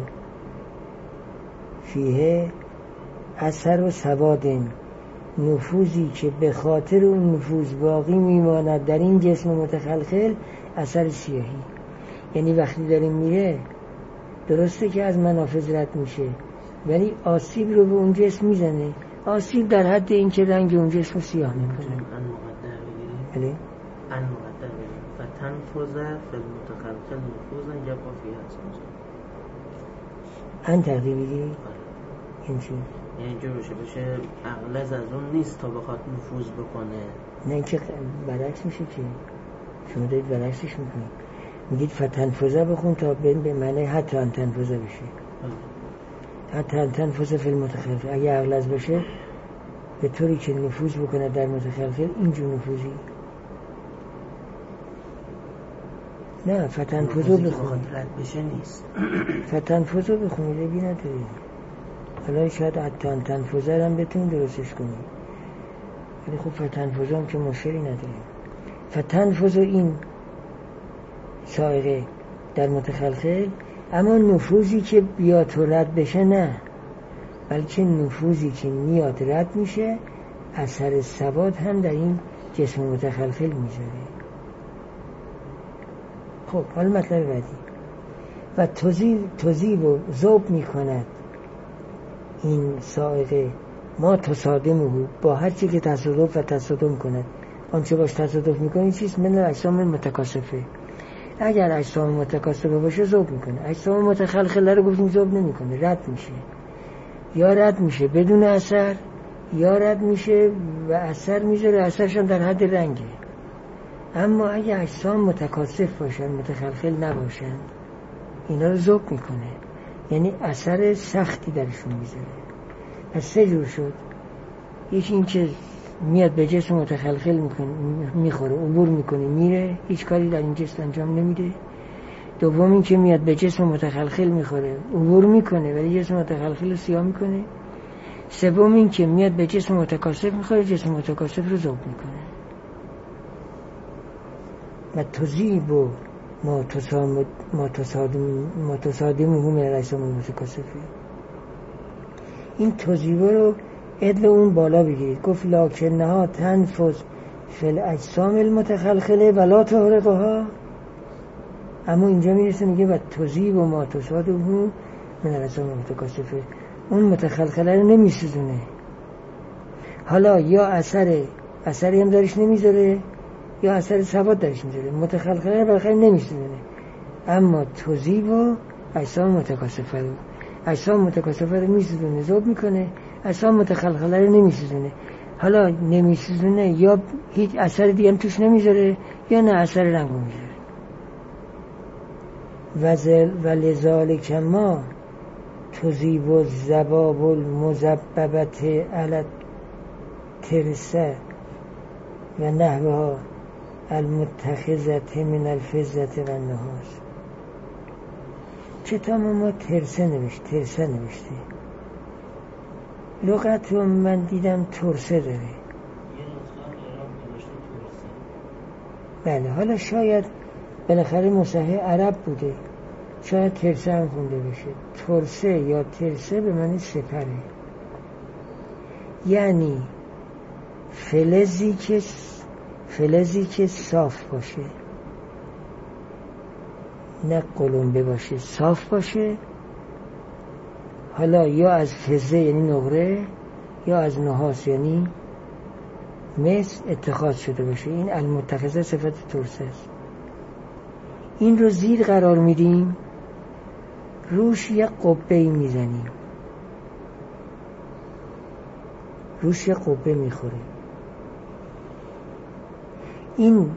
Speaker 1: فیه اثر و سوادن، نفوذی که به خاطر اون نفوذ باقی میماند در این جسم متخلخل، اثر سیاهی. یعنی وقتی داره میره درسته که از منافذ رد میشه، ولی آسیب رو به اون جسم میزنه. آسیب در حد این که رنگ اون جسم سیاه میکنه.
Speaker 3: ان مقدر بگیریم.
Speaker 1: بله.
Speaker 3: ان مقدر بگیریم فتنفذ فی المتخلخل نفوذا یبقا فیه اثر.
Speaker 1: ان تقدیر بگیریم این چی؟
Speaker 3: یعنی اینجور بشه بشه اغلظ از اون نیست تا بخواد نفوذ بکنه.
Speaker 1: نه اینکه برعکس میشه که شما دارید برعکسش میکنید، میگید فتنفذه بخون تا بین به معنی حتی ان تنفذه بشه. حتی ان تنفذه فی المتخلخل، اگه اغلظ باشه به طوری که نفوذ بکنه در متخلخل، اینجور نفوذی. نه فتنفذه بخونید
Speaker 3: رد بشه نیست.
Speaker 1: فتنفذه بخونید بی ندارید. حالا شاید حتی ان تنفذه هم بتونید درستش کنید، ولی خب فتنفذه هم که مشکلی نداریم. فتنفذه این سائقه در متخلخل، اما نفوذی که بیاد و رد بشه نه، بلکه نفوذی که میاد رد میشه اثر ثبات هم در این جسم متخلخل میذاره. خب حالا مطلب بعدی، و تذیب و ذوب میکند این سائقه ما تصادمه با هر چی که تصادف و تصادم کند. آنچه باش تصادف میکنه چیست؟ من اجسام متکاسفه. اگر اجسام متکاسفه باشه ذوب میکنه. اجسام متخلخله رو گفتیم ذوب نمیکنه، رد میشه. یا رد میشه بدون اثر، یا رد میشه و اثر میذاره، اثرش هم در حد رنگه. اما اگه اجسام متکاسف باشن، متخلخل نباشن، اینا رو ذوب میکنه، یعنی اثر سختی درشون میذاره. پس سه جور شد. یکی این که میاد به جسم متخلخل میکنه، میخوره، عبور میکنه، میره، هیچ کاری در این جسم انجام نمیده. دوم این که میاد به جسم متخلخل میخوره، عبور میکنه ولی جسم متخلخل رو سیاه میکنه. سوم این که میاد به جسم متکاسف میخوره، جسم متکاسف رو ذوب میکنه. و تذیب و ما تصادم هم اجسام متکاسفه. این تذیب رو ادل اون بالا بگیرید. گفت لکنها تنفذ فی الاجسام المتخلخله ولا تحرقها. اما اینجا میرسه میگه و تذیب و ما تصادم هم من اجسام متکاسفه، اون متخلخله رو نمیسوزونه. حالا یا اثر اثری هم دارش نمیذاره، یا اثر ثبات درش میذاره. متخلخله رو بالاخره نمیسوزونه. اما تذیب و اجسام متکاسفه رو اجسام متکاسفه رو میسوزونه، ذوب میکنه. اجسام متخلخله رو نمیسوزونه. حالا نمیسوزونه یا هیچ اثر دیگه هم توش نمیذاره، یا نه اثر رنگ رو میذاره. و لذالک ما تذیب الذباب المذببت علی الترسه و نحوها المتخذه من الفضه و النحاس. کتاب ما ترسه نوشت ترسه نوشته، لغت رو من دیدم ترسه داره. بله، حالا شاید بالاخره مصحح عرب بوده، شاید ترسه هم خونده بشه. ترسه یا ترسه به معنی سپره، یعنی فلزی که فلزی که صاف باشه، نه قلمبه باشه، صاف باشه. حالا یا از فضه یعنی نقره، یا از نحاس یعنی مس اتخاذ شده باشه. این المتخذه صفت ترسه است. این رو زیر قرار میدیم، روش یک قبه میزنیم، روش یک قبه میخوره. این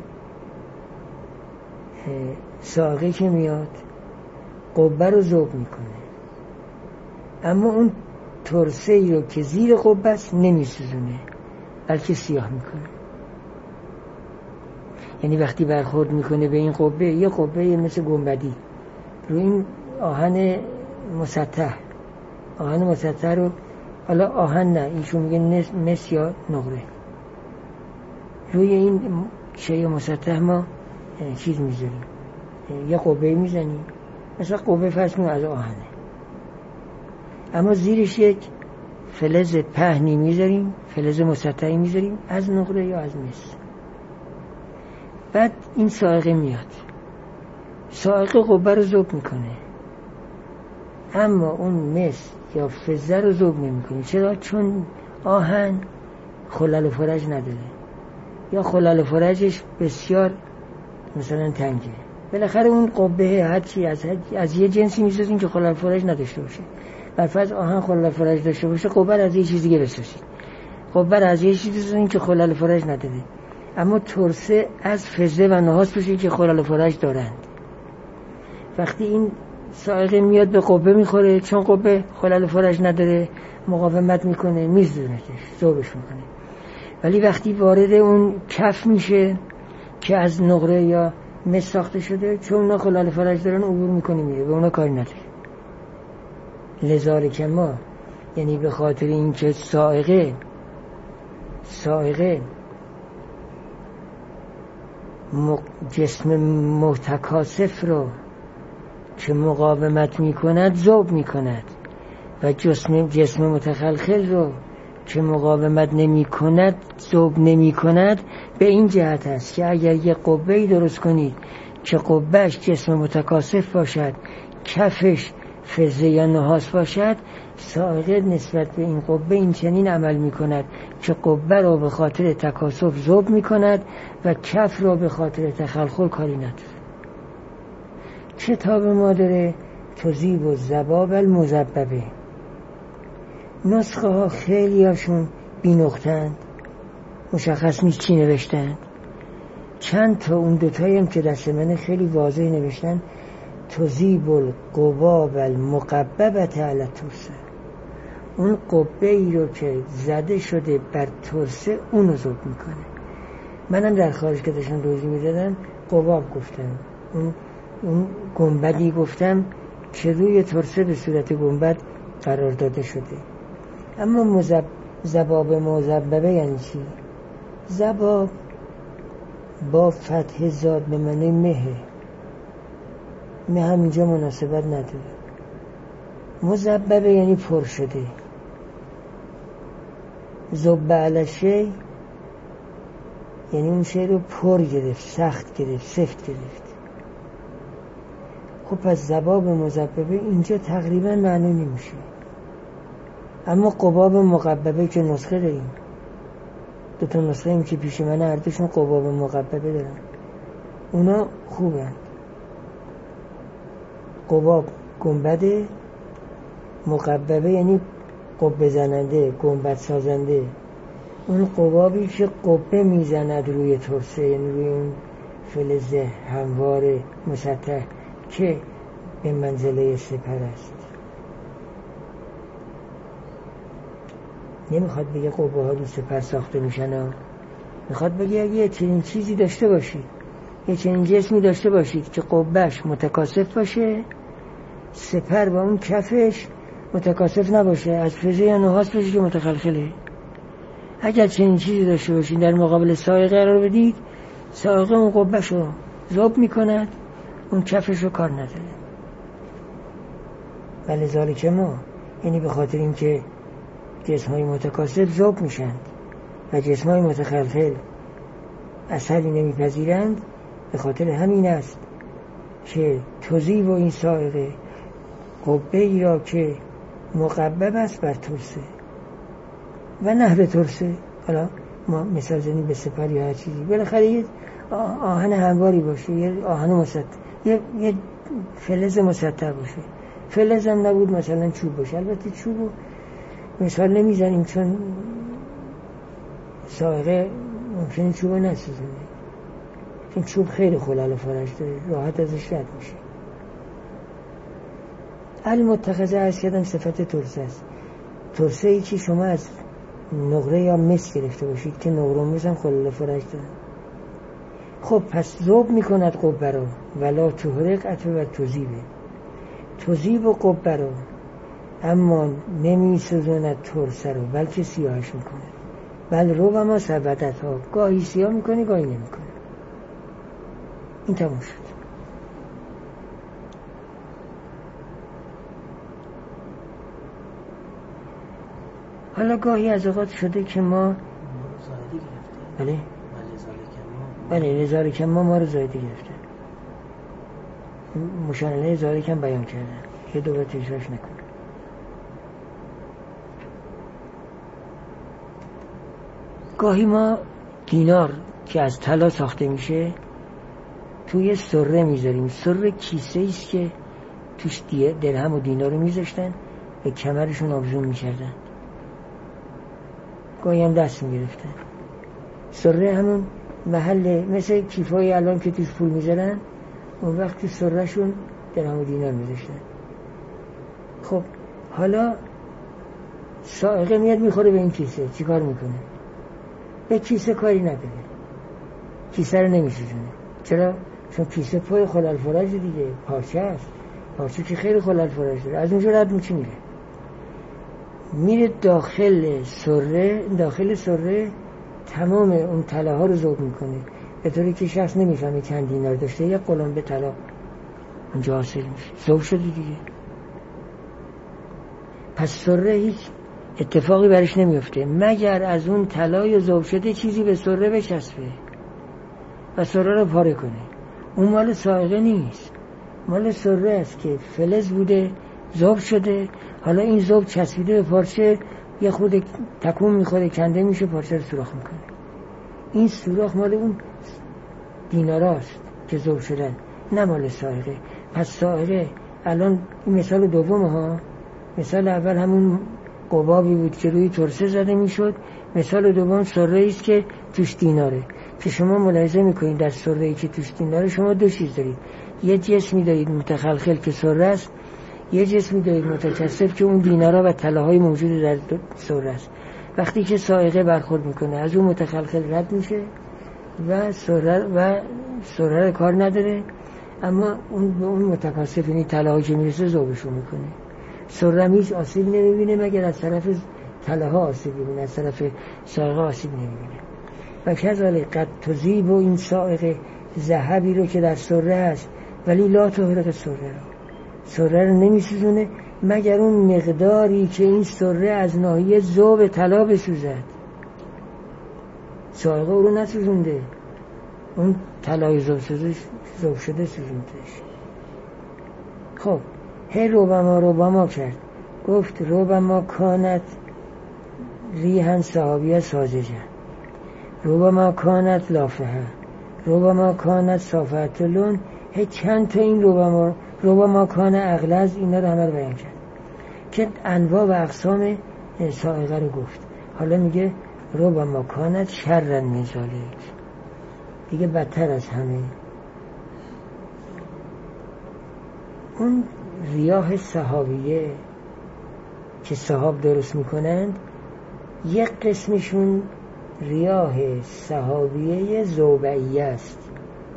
Speaker 1: ساقه که میاد قبه رو ذوب میکنه، اما اون ترسه ای رو که زیر قبه است نمیسوزونه، بلکه سیاه میکنه. یعنی وقتی برخورد میکنه به این قبه، یه قبه مثل گنبدی رو این آهن مسطح، آهن مسطح رو، حالا آهن نه، اینشون میگه مس یا نقره، روی این شیء مسطح ما چیز میذاریم، یه قبه میزنیم، مثلا قبه فرض کنیم از آهنه، اما زیرش یک فلز پهنی میذاریم، فلز مسطحی میذاریم از نقره یا از مس. بعد این صاعقه میاد، صاعقه قبه رو ذوب میکنه، اما اون مس یا فضه رو ذوب نمیکنه. چرا؟ چون آهن خلل و فرج نداره، یا خلل و فرجش بسیار مثلا تنگه. بالاخره اون قبه هرچی از, از یه جنسی میسازیم که خلل و فرج نداشته باشه. برفرض آهن خلل و فرج داشته باشه، قبه از یه چیز دیگه بسازید، قبه از یه چیزی بسازید که خلل و فرج نداره. اما ترسه از فضه و نحاس بشه که خلل و فرج دارند. وقتی این صاعقه میاد به قبه میخوره، چون قبه خلل و فرج نداره، مقاومت میکنه، میزدونتش، ذوبش میکنه. ولی وقتی وارد اون کف میشه که از نقره یا مس ساخته شده، چون اونا خلل و فرج دارن، عبور میکنه میره، به اونا کاری نداره. لذالک ما، یعنی به خاطر این که صاعقه صاعقه جسم متکاسف رو که مقاومت میکند ذوب میکند، و جسم جسم متخلخل رو که مقاومت نمی کند ذوب نمی کند. به این جهت است که اگر یک قبه‌ای درست کنید که قبهش جسم متکاسف باشد، کفش فضه یا نحاس باشد، صاعقه نسبت به این قبه این چنین عمل می کند که قبه رو به خاطر تکاسف ذوب می کند و کف رو به خاطر تخلخل کاری نداره. کتاب ما داره تذیب الذباب المذببه. نسخه ها خیلی هاشون بی نقطه‌اند، مشخص نیست چی نوشتند. چند تا اون دوتایی هم که دست منه خیلی واضح نوشتن تذیب القباب المقببة علی الترسه. اون قبه ای رو که زده شده بر ترسه اونو ذوب میکنه. منم در خارج که داشتم توضیح میدادم قباب گفتم، اون اون گنبدی گفتم که روی ترسه به صورت گنبد قرار داده شده. اما مذب ذباب مذببه یعنی چی؟ ذباب با فتح زاد به معنی مهه، مه همینجا مناسبت نداره. مذببه یعنی پر شده. ذب علی شی یعنی اون شی رو پر گرفت، سخت گرفت، سفت گرفت. خب پس ذباب مذببه اینجا تقریبا معنی نمیشه. اما قباب مقببه که نسخه داریم، دو تا نسخه این که پیش من هر دوشون قباب مقببه دارن، اونا خوبن. قباب گنبده، مقببه یعنی قبه زننده، گنبد سازنده. اون قبابی که قبه میزند روی ترسه، یعنی روی اون فلز هموار مسطح که به منزله سپر است. نمیخواد بگه قبه ها رو سپر ساخته میشن ها. میخواد بگه اگه یه چنین چیزی داشته باشید، یه چنین جسمی داشته باشید که قبهش متکاسف باشه، سپر با اون کفش متکاسف نباشه، از فضه یا نحاس باشه که متخلخله. اگر چنین چیزی داشته باشید در مقابل سائقه قرار بدید، سائقه اون قبهش رو ذوب میکند، اون کفش رو کار نداره. ولی ذالک ما، یعنی به خاطر اینکه جسم‌های متکاسف ذوب میشند و جسم‌های متخلخل اثری نمیپذیرند، به خاطر همین است که تذیب و این سائقه قبه ای را که مقبب است بر ترسه و نحو ترسه. حالا ما مثال زنیم به سپر یا هر چیزی، بالاخره یه آهن همواری باشه، یه آهن مسطح، یه, یه فلز مسطح باشه. فلز هم نبود مثلا چوب باشه. البته چوبو مثال نمیزنیم چون سائقه ممکنه چوب نسوزونه، چون چوب خیلی خلال و فرش داره، راحت ازش رد میشه. المتخذه از کردم صفت ترسه است. ترسه ای که شما از نقره یا مس گرفته باشید که نقره و مس هم خلال و فرش داره. خب پس ذوب میکند قبه رو، ولا تحرق عطف و تذیبه، تذیب و قبه رو، اما نمیسوزند ترسه رو بلکه سیاهش میکنه. بل رو و ما سبدت ها، گاهی سیاه میکنه گاهی نمیکنه. این تموم شد. حالا گاهی از اوقات شده که ما بله بله لذالک ما ما رو زایده گرفته، مشانله لذالک هم بیان کردن، یه دو بار تکرارش نکنه. گاهی ما دینار که از طلا ساخته میشه توی سره میذاریم. سره کیسه ایست که توش درهم و دینار رو میذاشتن، به کمرشون آویزون میکردن، گاهی هم دست میگرفتن. سره همون محل مثل کیفای الان که توش پول میذارن، اون وقت تو سره شون درهم و دینار میذاشتن. خب حالا سائقه میاد میخوره به این کیسه، چی کار میکنه؟ به کیسه کاری نداره، کیسه رو نمیسوزونه. چرا؟ چون کیسه پای خلال فرج دیگه، پارچه است، پارچه که خیلی خلال فرج داره، از اونجا رد میشه میره میره داخل سره. داخل سره تمام اون طلاها رو ذوب میکنه، به طوری که شخص نمیفهمه چند دینار داشته، یک قلمبه طلا اونجا حاصل میشه، ذوب شده دیگه. پس سره هیچ اتفاقی برش نمیفته مگر از اون طلای ذوب شده چیزی به سره بچسبه و سره رو پاره کنه. اون مال سائقه نیست، مال سره است که فلز بوده، ذوب شده، حالا این ذوب چسبیده به پارچه، یه خود تکون میخوره، کنده میشه، پارچه رو سوراخ میکنه. این سوراخ مال اون دیناراست که ذوب شدن، نه مال سائقه. پس سائقه الان این مثال دوم ها، مثال اول همون قبابی بود که روی ترسه زده میشد، مثال دوم سره است که توش دیناره. که شما ملاحظه میکنید در سره ای که توش دیناره شما دو چیز دارید، یه جسمی دارید متخلخل که سره است، یه جسمی دارید متکثف که اون دینارا و طلاهای موجود در سره است. وقتی که سائقه برخورد میکنه از اون متخلخل رد میشه و سره و سره کار نداره، اما اون به اون متکثف یعنی طلاهایی که میرسه ذوبشون میکنه. سره هیچ آسیب نمیبینه مگر از طرف طلاها آسیب میبینه، از طرف سائقه آسیب نمیبینه. و کذالک قد تذیب و این سائقه ذهبی رو که در سره است ولی لا تحرق سره رو، سره رو نمیسوزونه مگر اون مقداری که این سره از ناحیه ذوب طلا بسوزد. سائقه رو نسوزونده، اون طلای ذوب شده ذوب شده سوزوندش. خب هی ربما ربما کرد، گفت ربما کانت ریحن صحابیه ساججه، ربما کانت لافه، ربما کانت صافت لون. هی چند تا این ربما ربما کان اغلظ اینا رو همه رو بیان کرد که انواع و اقسام سائقه رو گفت. حالا میگه ربما کانت شرن من ذالک، دیگه بدتر از همه. اون ریاح صحابیه که صحاب درست میکنند یک قسمشون ریاه سحابیه زوبعیه است.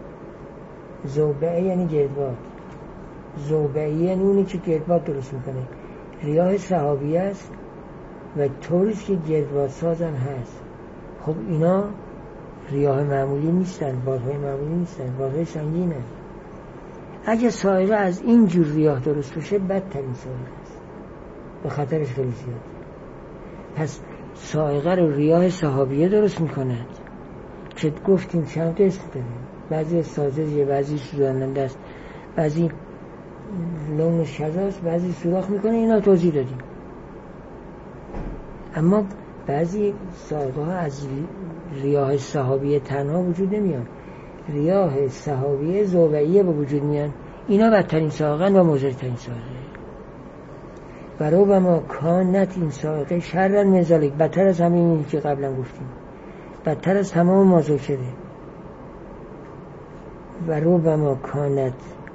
Speaker 1: زوبعه یعنی گردباد، زوبعیه یعنی اونی که گردباد درست میکنه. ریاه سحابیه است و طوریست که گردباد سازم هست. خب اینا ریاه معمولی نیستن، بادهای معمولی نیستن، بادهای سنگینه. اگه سائقه از این جور ریاه درست بشه بدترین سائقه است، به خطرش خیلی زیاد. پس سائقه رو ریاه سحابیه درست میکنند که گفتیم چند قسم داریم، بعضی سازجه، بعضی سوزاننده است، بعضی لون شزاست، بعضی سوراخ میکنه. اینا توضیح دادیم. اما بعضی سائقه ها از ریاه سحابیه تنها وجود نمیان، ریاه سحابیه زوبعیه به وجود میان. اینا بدترین سائقه و مضرترین سائقه. برای ما کانت این سائقه شرن من ذالک، بدتر از همین این که قبلا گفتیم، بدتر از تمام ما ذکره. برای ما کانت،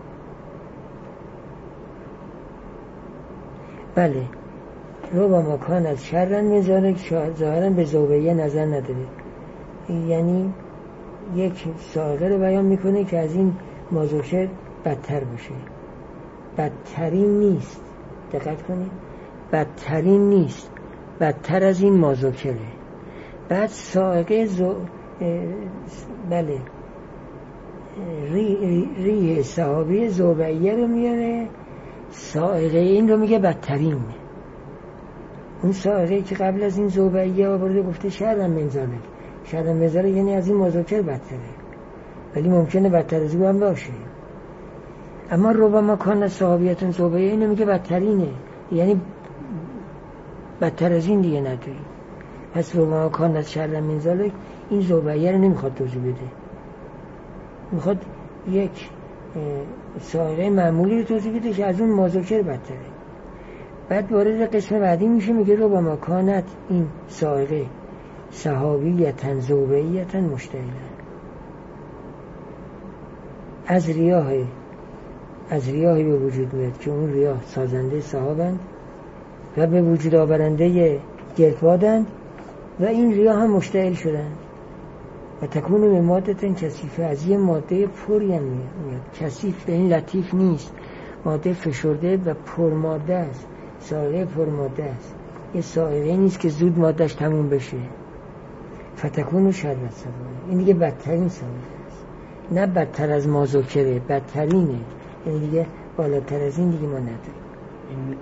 Speaker 1: بله، ربما کانت شرن من ذالک، ظاهرا به زوبعیه نظر نداره. یعنی یک سائقه رو بیان میکنه که از این مازوکر بدتر باشه. بدترین نیست، دقت کنید، بدترین نیست، بدتر از این مازوکره. بعد سائقه زو... بله ری... ری... ریه صحابی زوبعیه رو میاره، سائقه این رو میگه بدترین. اون سائقه که قبل از این زوبعیه آورده گفته شرم منزاله، شرم منزاله یعنی از این مازوکر بدتره، ولی ممکنه بدتر از او هم باشه. اما ربما کان صحابیتون زوبعیه اینو میگه بدترینه، یعنی بدتر از این دیگه نداری. پس ربما کان شرم منزاله این زوبعیه رو نمیخواد توضیح بده، میخواد یک سائقه معمولی رو توضیح بده که از اون مازوکر بدتره. بعد وارد قسم بعدی میشه، میگه رو با مکانت این سائقه صحابیتن زوبعیتن مشتعله، از ریاه از ریاهی به وجود میاد که اون ریاه سازنده صحابند و به وجود آورنده گردبادند و این ریاه هم مشتعل شدند و تکون به مادتن کثیفه، از یه ماده پری هم میاد. کثیف به این لطیف نیست، ماده فشرده و پرماده است. سائقه پرماده است، یه سائقه نیست که زود مادهش تموم بشه. فتکون و شربت سواره، این دیگه بدترین سائقه است، نه بدتر از مازوکره، بدترینه. این دیگه بالاتر از این دیگه ما نداریم.
Speaker 3: این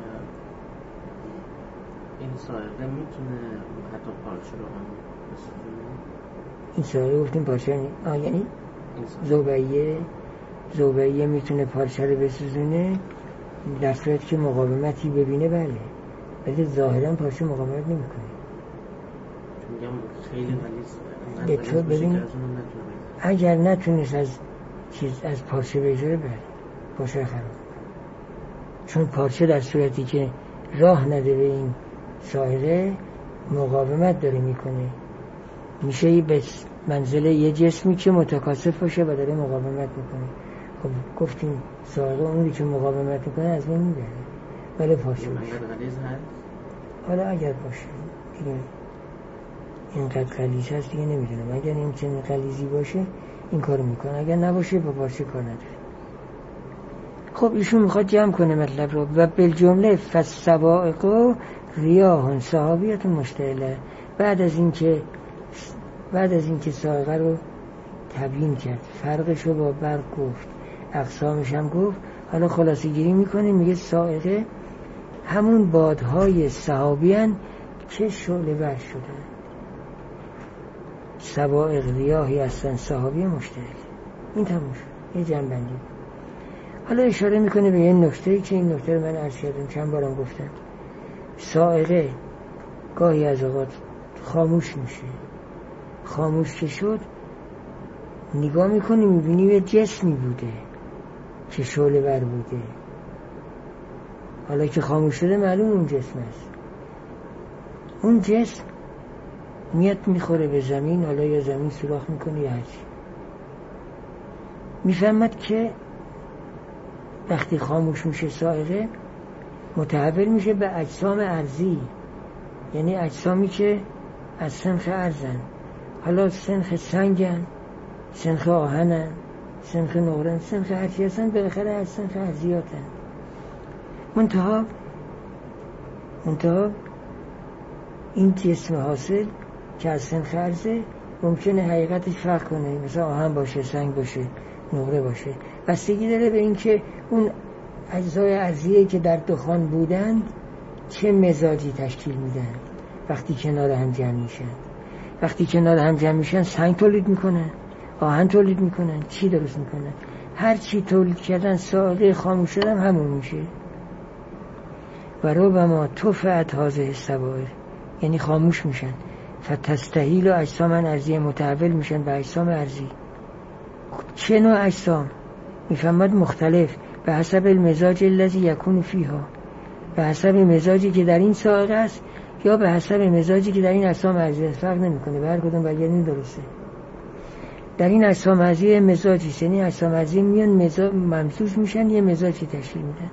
Speaker 3: این سائقه میتونه حتی پارچه رو هم بسازونه؟
Speaker 1: این سائقه گفتیم پارچه آه یعنی زوبعیه زوبعیه میتونه پارچه رو بسازونه در صورت که مقاومتی ببینه، بله، ولی ظاهرا پارچه مقاومت نمیکنه.
Speaker 3: میگم خیلی غلیظ
Speaker 1: تو ببین اگر نتونست از چیز از پارچه بگذاره، بله پارچه خراب، چون پارچه در صورتی که راه نده به این سائقه مقاومت داره میکنه، میشه به منزله یه جسمی که متکاثف باشه و داره مقاومت میکنه. خب گفتیم سائقه اونی که مقاومت میکنه از بین میبره، ولی پارچه باشه. حالا اگر باشه دیگه اینقدر غلیظ هست دیگه نمیدونم، اگر این چنین غلیظی باشه این کارو میکنه، اگر نباشه با پارچه کار نداره. خب ایشون میخواد جمع کنه مطلب رو و بالجمله فالسوائق ریاح صحابیت مشتعله. بعد از اینکه بعد از اینکه سائقه رو تبیین کرد، فرقش رو با برق گفت، اقسامش هم گفت، حالا خلاصه گیری میکنه، میگه سائقه همون بادهای صحابیان که شعله ور شدن. سوائق ریاحی هستن صحابی مشتعل. این تموم شد، یه جنبندی. حالا اشاره میکنه به این نکته که این نکته رو من عرض کردم، چند بارم گفتم. سائقه گاهی از اوقات خاموش میشه، خاموش که شد نگاه میکنی میبینی یه جسمی بوده که شعله ور بوده، حالا که خاموش شده معلوم اون جسم است. اون جسم میاد میخوره به زمین، حالا یا زمین سوراخ میکنه یا هرچی، میفهمد که وقتی خاموش میشه سائقه متحول میشه به اجسام ارضی، یعنی اجسامی که از سنخ ارزن، حالا سنخ سنگن، سنخ آهنن، سنخ نقرن، سنخ هرچی هستن، بالاخره از سنخ ارزیاتن. منتها منتها این جسم حاصل که از سنخ ارزه ممکنه حقیقتش فرق کنه، مثلا آهن باشه، سنگ باشه، نقره باشه. بستگی داره به این که اون اجزای ارزیه که در دخان بودند چه مزاجی تشکیل میدن وقتی کنار هم جمع میشن. وقتی کنار هم جمع میشن سنگ تولید میکنن، آهن تولید میکنن، چی درست میکنن؟ هر چی تولید کردن سائقه خاموش شدن همون میشه. و ربما طفعت هذه السوائر، یعنی خاموش میشن. فتستحیل و اجسام ارضیه، متحول میشن به اجسام ارضی. چه نوع اجسام؟ میفهمد مختلف، به حسب المزاج الذی یکون فیها، به حسب مزاجی که در این سائقه است یا به حسب مزاجی که در این اجسام ارضی است. فرق نمیکنه، به هر کدوم برگردین درسته. در این اجسام ارضی مزاجی است، یعنی اجسام ارضی میان مزاج ممزوج میشن، یه مزاجی تشکیل میدن.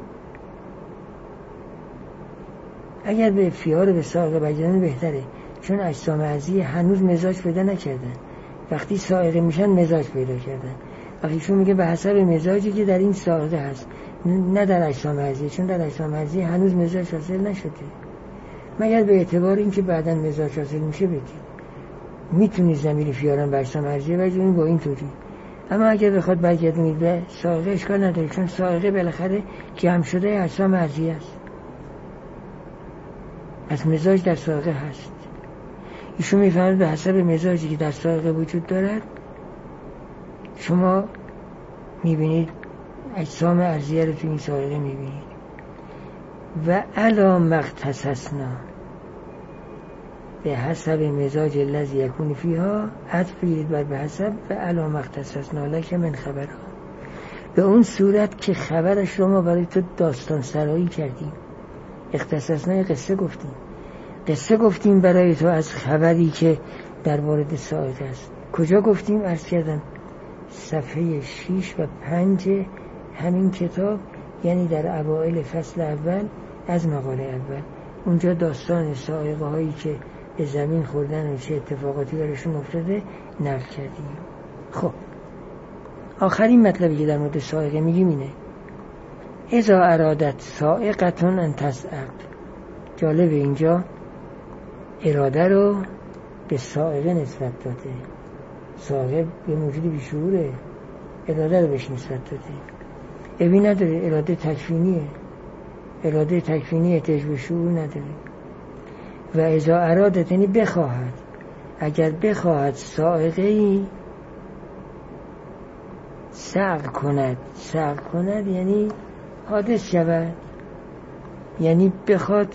Speaker 1: اگر به فیار به سائقه برگردین بهتره، چون اجسام ارضی هنوز مزاج پیدا نکردن. وقتی سائقه میشن مزاج پیدا کردن. وقتی شون میگه به حسب مزاجی که در این سائقه هست، نه در اجسام ارضی، چون در اجسام ارضی هنوز مزاج حاصل نشده، مگر به اعتبار اینکه بعداً مزاج حاصل میشه بگید میتونی ضمیر فیاران به اجسام ارضی برگردونید با این توضیح. اما اگر بخواد برگردونید به سائقه اشکال نداره، چون سائقه بالاخره جمع شده اجسام ارضی است، از مزاج در سائقه هست. ایشون میفهمد به حسب مزاجی که در سائقه وجود دارد شما میبینید اجسام ارضیه رو تو این سائقه میبینید. و علا مختصصنا، به حسب مزاج الذی یکون فیها، عطف بگیرید بر به حسب و علا مختصصنا لک من خبرها، به اون صورت که خبرش رو ما برای تو داستان سرایی کردیم. اختصاصنا قصه گفتیم، قصه گفتیم برای تو از خبری که در مورد سائقه است. کجا گفتیم؟ عرض کردم صفحه شش و پنج همین کتاب، یعنی در اوائل فصل اول از مقاله اول. اونجا داستان سائقه هایی که به زمین خوردن و چه اتفاقاتی برشون افتاده نقل کردیم. خب آخرین مطلبی که در مورد سائقه میگیم اینه: اذا ارادت سائقتون ان تسعق. جالب، اینجا اراده رو به سائقه نسبت داده. سائقه به موجود بیشعوره، اراده رو بهش نسبت داده. ابی نداره، اراده تکوینیه، اراده تکوینی احتیاج به شعور نداره. و اذا ارادت یعنی بخواهد، اگر بخواهد سائقه‌ای سعق کند، سعق کند یعنی حادث شود، یعنی بخواد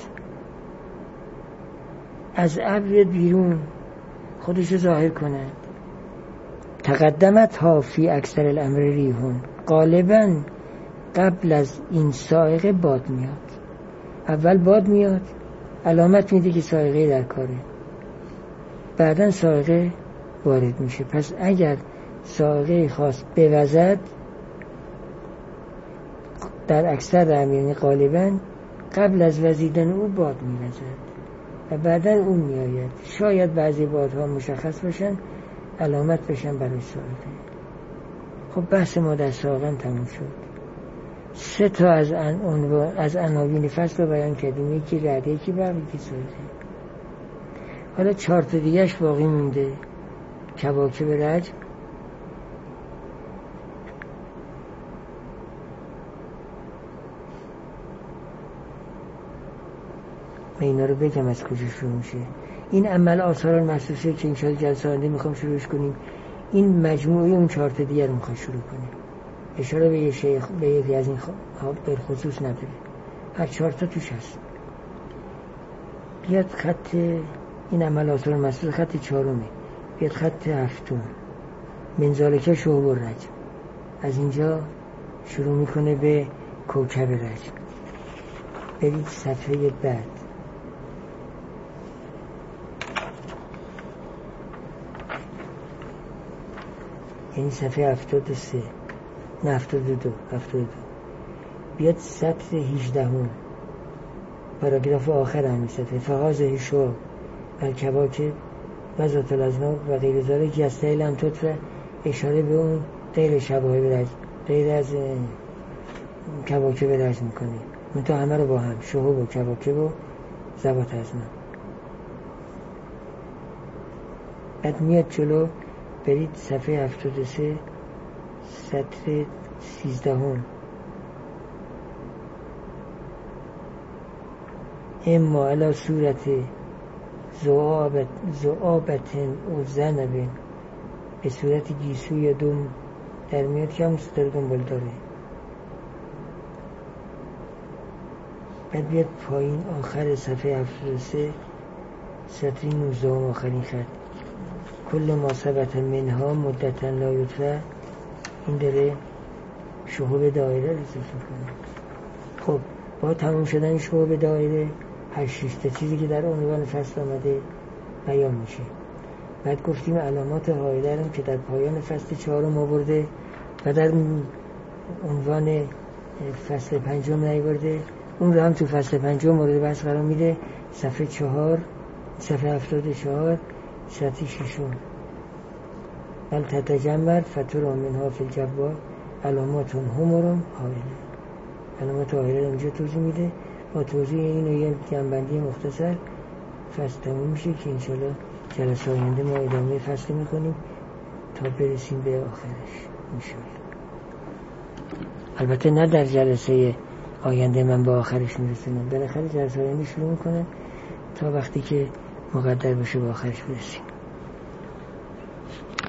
Speaker 1: از ابر بیرون خودشو ظاهر کند. تقدمت ها فی اکثر الامر ریحون، غالباً قبل از این سائقه باد میاد. اول باد میاد، علامت میده که سائقه در کاره، بعداً سائقه وارد میشه. پس اگر سائقه خاص بوزد، در اکثر امر یعنی غالباً قبل از وزیدن او باد میوزد و بعداً اون میآید. شاید بعضی بادها مشخص باشن، علامت بشن برای سائقه. خب بحث ما در سائقه تموم شد. سه تا از عنوان از عناوین فصل رو بیان کردیم، یکی رعده، یکی برق، یکی سائقه. حالا چهار تا دیگه‌اش باقی مونده: کواکب رجم، اینا رو بگم از کجا شروع میشه. این عمل آثار المحسوسه که انشاءالله جلسه آینده میخوام شروعش کنیم، این مجموعه اون چهار تا دیگر رو میخوام شروع کنیم. اشاره به یه شیخ به یکی از این ها به خصوص نداره، هر چهار تا توش هست. بیاد خط این عمل آثار المحسوسه خط چهارمه، بیاد خط هفتم، منزالکه شعب الرجم. از اینجا شروع میکنه به کوکب رجم. برید صفحه بعد، یعنی صفحه هفتاد و سه، نه هفتاد و دو، هفتاد و دو. بیاد سطر هجدهم، پاراگراف آخر همین صفحه. فهازه شعاب الکواکب و ذات الازناب و غیر ذالک یستحیل ان تطفأ، اشاره به اون غیر شباهه برد، غیر از کواکب رجم میکنه، منتها همه رو با هم، شهاب و کواکب و ذوات ازناب. بعد میاد جلو، برید صفحه هفتاد و سه سطر سیزدهم. اما علی صورت زعابت زعابتن و زنبن، به صورت گیسو یا دم در میاد که همون ستاره دنبال داره. بعد بیاد پایین آخر صفحه هفتاد و سه سطر نوزدهم آخرین خط، کل ما ثبت منها مدتا لا یطفأ، این داره شهاب دایره رو ذکر میکنه. خب با تمام شدن شهاب دایره هشت تا چیزی که در عنوان فصل آمده بیان میشه. بعد گفتیم علامات هایله هم که در پایان فصل چهارم آورده و در عنوان فصل پنجم نیاورده، اون رو هم تو فصل پنجم مورد بحث قرار میده. صفحه چهار صفحه هفتاد و چهار سطح ششم. بل تتجمر فترا منها فی الجبار علامات همرم هایله. علامات هایله اینجا توضیح میده. با توضیح این و یه جنبندی مختصر فصل تموم میشه که انشالله جلسه آینده ما ادامه فصل میکنیم تا برسیم به آخرش انشالله. البته نه در جلسه آینده من به آخرش میرسونم، بالاخره جلسه آینده شروع میکنم تا وقتی که مقدر باشه به آخرش برسیم.